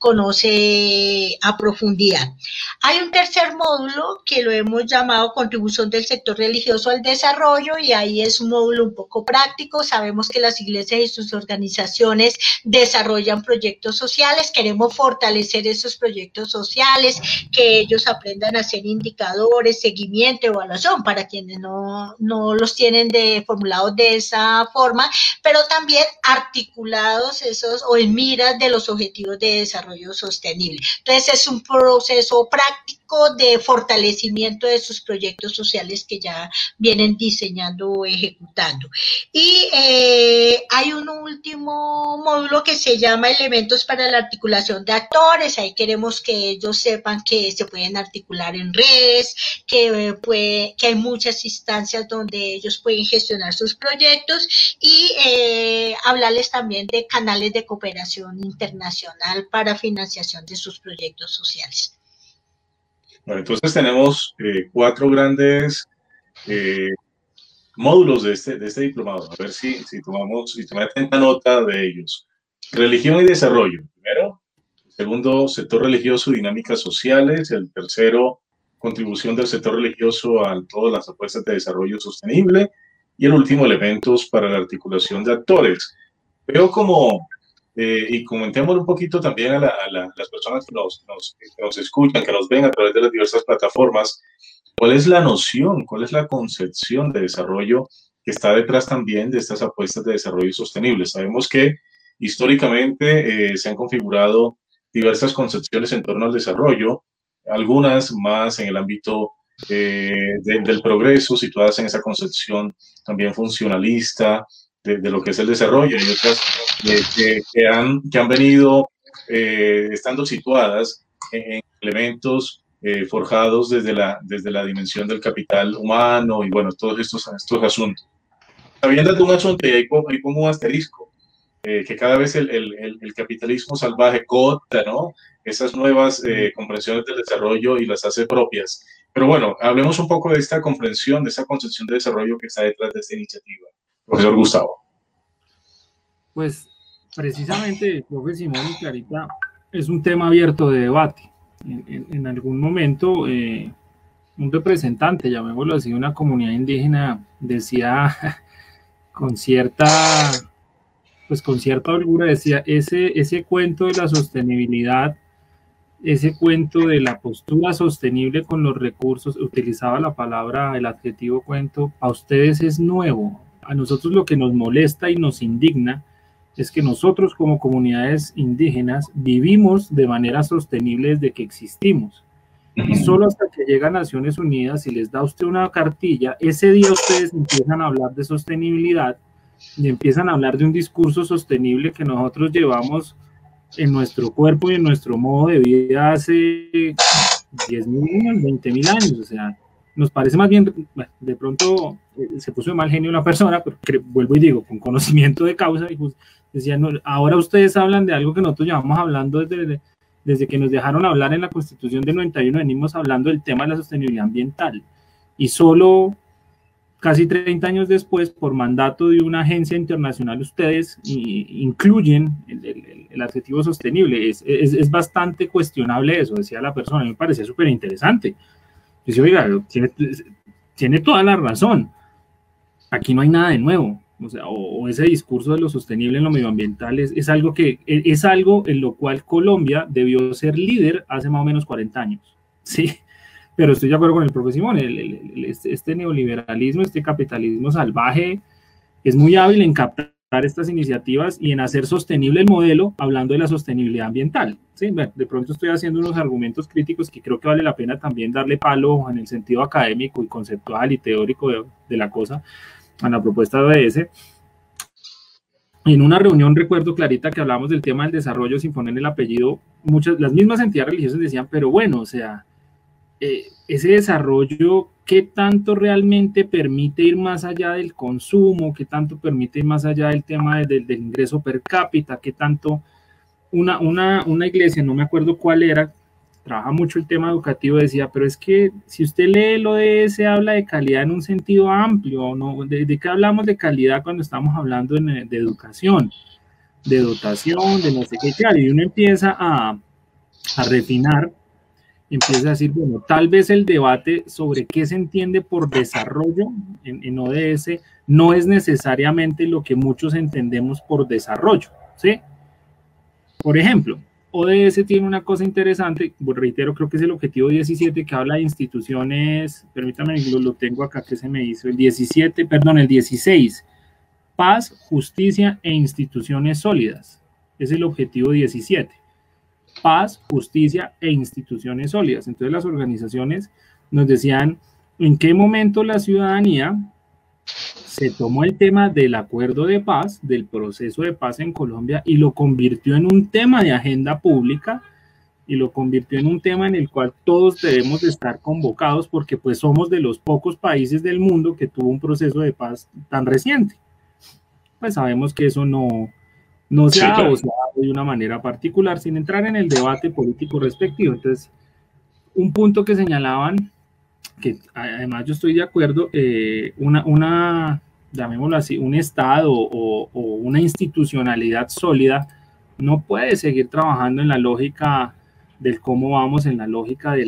conoce a profundidad. Hay un tercer módulo que lo hemos llamado Contribución del sector religioso al desarrollo, y ahí es un módulo un poco práctico. Sabemos que las iglesias y sus organizaciones desarrollan proyectos sociales, queremos fortalecer esos proyectos sociales, que ellos aprendan a hacer indicadores, seguimiento, evaluación, para quienes no los tienen formulados de esa forma, pero también articulados esos o en miras de los objetivos de desarrollo sostenible. Entonces es un proceso práctico marco de fortalecimiento de sus proyectos sociales que ya vienen diseñando o ejecutando. Y hay un último módulo que se llama elementos para la articulación de actores. Ahí queremos que ellos sepan que se pueden articular en redes, que hay muchas instancias donde ellos pueden gestionar sus proyectos y hablarles también de canales de cooperación internacional para financiación de sus proyectos sociales. Bueno, entonces tenemos 4 grandes módulos de este diplomado. A ver si tomamos atenta nota de ellos. Religión y desarrollo, primero. El segundo, sector religioso y dinámicas sociales. El tercero, contribución del sector religioso a todas las apuestas de desarrollo sostenible. Y el último, elementos para la articulación de actores. Veo como, y comentémoslo un poquito también a las personas que nos escuchan, que nos ven a través de las diversas plataformas, ¿cuál es la noción, cuál es la concepción de desarrollo que está detrás también de estas apuestas de desarrollo sostenible? Sabemos que históricamente se han configurado diversas concepciones en torno al desarrollo, algunas más en el ámbito del progreso, situadas en esa concepción también funcionalista de lo que es el desarrollo, y otras que han venido estando situadas en elementos forjados desde la dimensión del capital humano y bueno, todos estos asuntos. Sabiendo de un asunto, y ahí pongo un asterisco, que cada vez el capitalismo salvaje cota, ¿no?, esas nuevas comprensiones del desarrollo y las hace propias. Pero bueno, hablemos un poco de esta comprensión, de esa concepción de desarrollo que está detrás de esta iniciativa. Profesor Gustavo. Pues precisamente, profe Simón y Clarita, es un tema abierto de debate. En algún momento, un representante, llamémoslo así, de una comunidad indígena, decía con cierta holgura, decía, ese cuento de la sostenibilidad, ese cuento de la postura sostenible con los recursos, utilizaba la palabra, el adjetivo cuento, a ustedes es nuevo. A nosotros lo que nos molesta y nos indigna es que nosotros como comunidades indígenas vivimos de manera sostenible desde que existimos. Y solo hasta que llega a Naciones Unidas y les da usted una cartilla, ese día ustedes empiezan a hablar de sostenibilidad y empiezan a hablar de un discurso sostenible que nosotros llevamos en nuestro cuerpo y en nuestro modo de vida hace 10.000 años, 20.000 años. O sea, nos parece más bien, bueno, de pronto se puso de mal genio una persona, pero vuelvo y digo, con conocimiento de causa, y pues, decía, no, ahora ustedes hablan de algo que nosotros llevamos hablando desde que nos dejaron hablar en la Constitución del 91, venimos hablando del tema de la sostenibilidad ambiental, y solo casi 30 años después, por mandato de una agencia internacional, ustedes incluyen el adjetivo sostenible. Es bastante cuestionable eso, decía la persona, me parecía súper interesante. Dice, oiga, tiene toda la razón, aquí no hay nada de nuevo. O sea, o ese discurso de lo sostenible en lo medioambiental es algo en lo cual Colombia debió ser líder hace más o menos 40 años, ¿sí? Pero estoy de acuerdo con el profesor Simón, este neoliberalismo, este capitalismo salvaje es muy hábil en captar estas iniciativas y en hacer sostenible el modelo, hablando de la sostenibilidad ambiental, ¿sí? De pronto estoy haciendo unos argumentos críticos que creo que vale la pena también darle palo en el sentido académico y conceptual y teórico de la cosa, a la propuesta de ODS. En una reunión recuerdo clarita que hablamos del tema del desarrollo sin poner el apellido, las mismas entidades religiosas decían, pero bueno, o sea, ese desarrollo, ¿qué tanto realmente permite ir más allá del consumo? ¿Qué tanto permite ir más allá del tema del ingreso per cápita? ¿Qué tanto una iglesia, no me acuerdo cuál era, trabaja mucho el tema educativo, decía, pero es que si usted lee el ODS, habla de calidad en un sentido amplio, ¿no? ¿De qué hablamos de calidad cuando estamos hablando de educación, de dotación, de no sé qué? Claro, y uno empieza a refinar, empieza a decir, bueno, tal vez el debate sobre qué se entiende por desarrollo en ODS no es necesariamente lo que muchos entendemos por desarrollo, ¿sí? Por ejemplo, ODS tiene una cosa interesante, reitero, creo que es el objetivo 17, que habla de instituciones, permítame, lo tengo acá que se me hizo, el 16, paz, justicia e instituciones sólidas, es el objetivo 17. paz, justicia e instituciones sólidas. Entonces las organizaciones nos decían en qué momento la ciudadanía se tomó el tema del acuerdo de paz, del proceso de paz en Colombia, y lo convirtió en un tema de agenda pública, y lo convirtió en un tema en el cual todos debemos de estar convocados, porque pues somos de los pocos países del mundo que tuvo un proceso de paz tan reciente. Pues sabemos que eso no se ha dado de una manera particular, sin entrar en el debate político respectivo. Entonces, un punto que señalaban, que además yo estoy de acuerdo, llamémoslo así, un Estado o una institucionalidad sólida no puede seguir trabajando en la lógica del cómo vamos, en la lógica del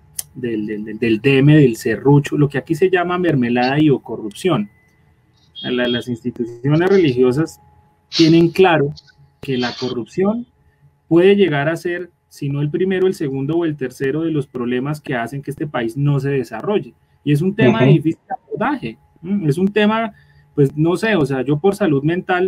deme, del serrucho, lo que aquí se llama mermelada y o corrupción. Las instituciones religiosas tienen claro que la corrupción puede llegar a ser, si no el primero, el segundo o el tercero de los problemas que hacen que este país no se desarrolle. Y es un tema de difícil abordaje. Es un tema, pues no sé, o sea, yo por salud mental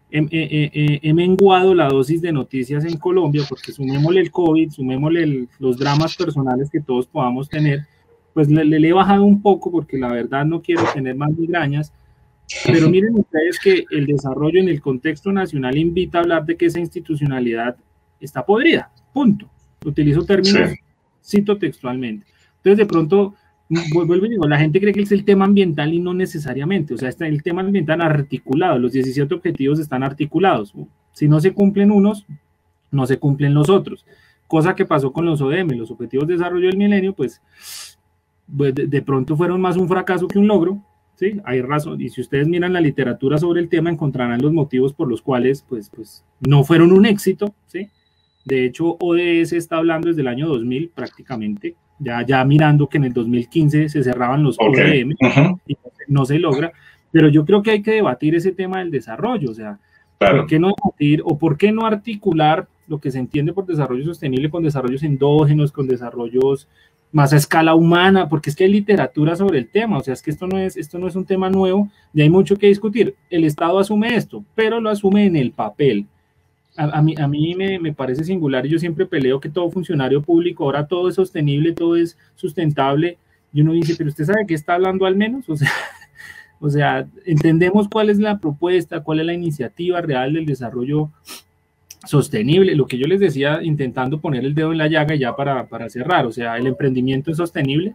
he menguado la dosis de noticias en Colombia, porque sumémosle el COVID, sumémosle los dramas personales que todos podamos tener, pues le he bajado un poco, porque la verdad no quiero tener más migrañas. Pero miren ustedes que el desarrollo en el contexto nacional invita a hablar de que esa institucionalidad está podrida, punto. Utilizo términos, cito textualmente. Entonces de pronto, vuelvo y digo, la gente cree que es el tema ambiental y no necesariamente, o sea, está el tema ambiental articulado, los 17 objetivos están articulados. Si no se cumplen unos, no se cumplen los otros. Cosa que pasó con los ODM, los Objetivos de Desarrollo del Milenio, pues de pronto fueron más un fracaso que un logro. Sí, hay razón, y si ustedes miran la literatura sobre el tema encontrarán los motivos por los cuales pues no fueron un éxito, ¿sí? De hecho, ODS está hablando desde el año 2000 prácticamente, ya mirando que en el 2015 se cerraban los ODM y no se logra, pero yo creo que hay que debatir ese tema del desarrollo, o sea, claro. ¿Por qué no debatir o por qué no articular lo que se entiende por desarrollo sostenible con desarrollos endógenos, con desarrollos más a escala humana? Porque es que hay literatura sobre el tema, o sea, es que esto no es un tema nuevo, y hay mucho que discutir. El Estado asume esto, pero lo asume en el papel. A mí me parece singular, y yo siempre peleo que todo funcionario público, ahora todo es sostenible, todo es sustentable, y uno dice, pero ¿usted sabe qué está hablando al menos? O sea, entendemos cuál es la propuesta, cuál es la iniciativa real del desarrollo sostenible, lo que yo les decía, intentando poner el dedo en la llaga ya para cerrar, o sea, el emprendimiento es sostenible.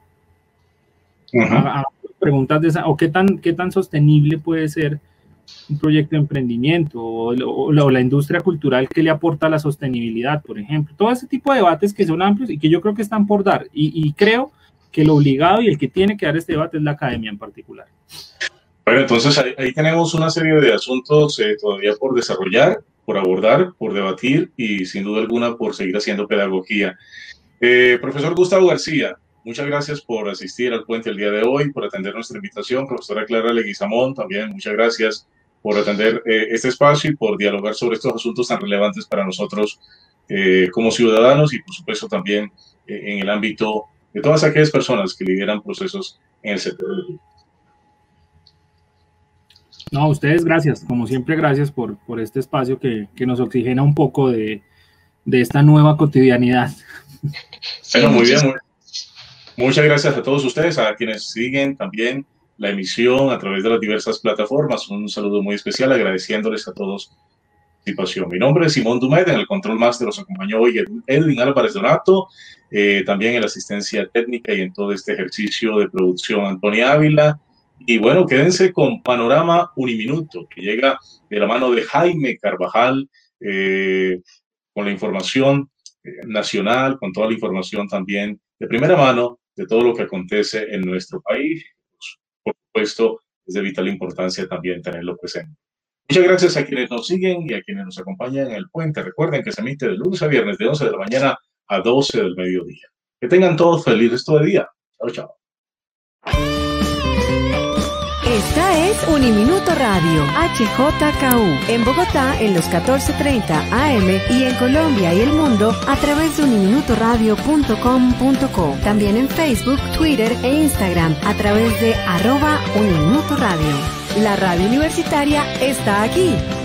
Preguntas de esa, o qué tan sostenible puede ser un proyecto de emprendimiento, o la industria cultural que le aporta la sostenibilidad, por ejemplo. Todo ese tipo de debates que son amplios y que yo creo que están por dar, y creo que el obligado y el que tiene que dar este debate es la academia en particular. Bueno, entonces ahí tenemos una serie de asuntos todavía por desarrollar, por abordar, por debatir y sin duda alguna por seguir haciendo pedagogía. Profesor Gustavo García, muchas gracias por asistir al puente el día de hoy, por atender nuestra invitación. Profesora Clara Leguizamón, también muchas gracias por atender este espacio y por dialogar sobre estos asuntos tan relevantes para nosotros como ciudadanos, y por supuesto también en el ámbito de todas aquellas personas que lideran procesos en el sector. No, a ustedes gracias, como siempre gracias por este espacio que nos oxigena un poco de esta nueva cotidianidad. Sí, bueno, muy bien, muchas gracias a todos ustedes, a quienes siguen también la emisión a través de las diversas plataformas. Un saludo muy especial, agradeciéndoles a todos su participación. Mi nombre es Simón Dumet, en el Control Master nos acompañó hoy Edwin Álvarez Donato, también en la asistencia técnica y en todo este ejercicio de producción Antonia Ávila. Y bueno, quédense con Panorama Uniminuto, que llega de la mano de Jaime Carvajal, con la información nacional, con toda la información también de primera mano de todo lo que acontece en nuestro país. Por supuesto, es de vital importancia también tenerlo presente. Muchas gracias a quienes nos siguen y a quienes nos acompañan en el puente. Recuerden que se emite de lunes a viernes de 11 de la mañana a 12 del mediodía. Que tengan todos feliz resto de día. Chao, chao. Esta es Uniminuto Radio, HJKU, en Bogotá en los 14:30 AM y en Colombia y el mundo a través de uniminutoradio.com.co. También en Facebook, Twitter e Instagram a través de @Uniminuto Radio. La radio universitaria está aquí.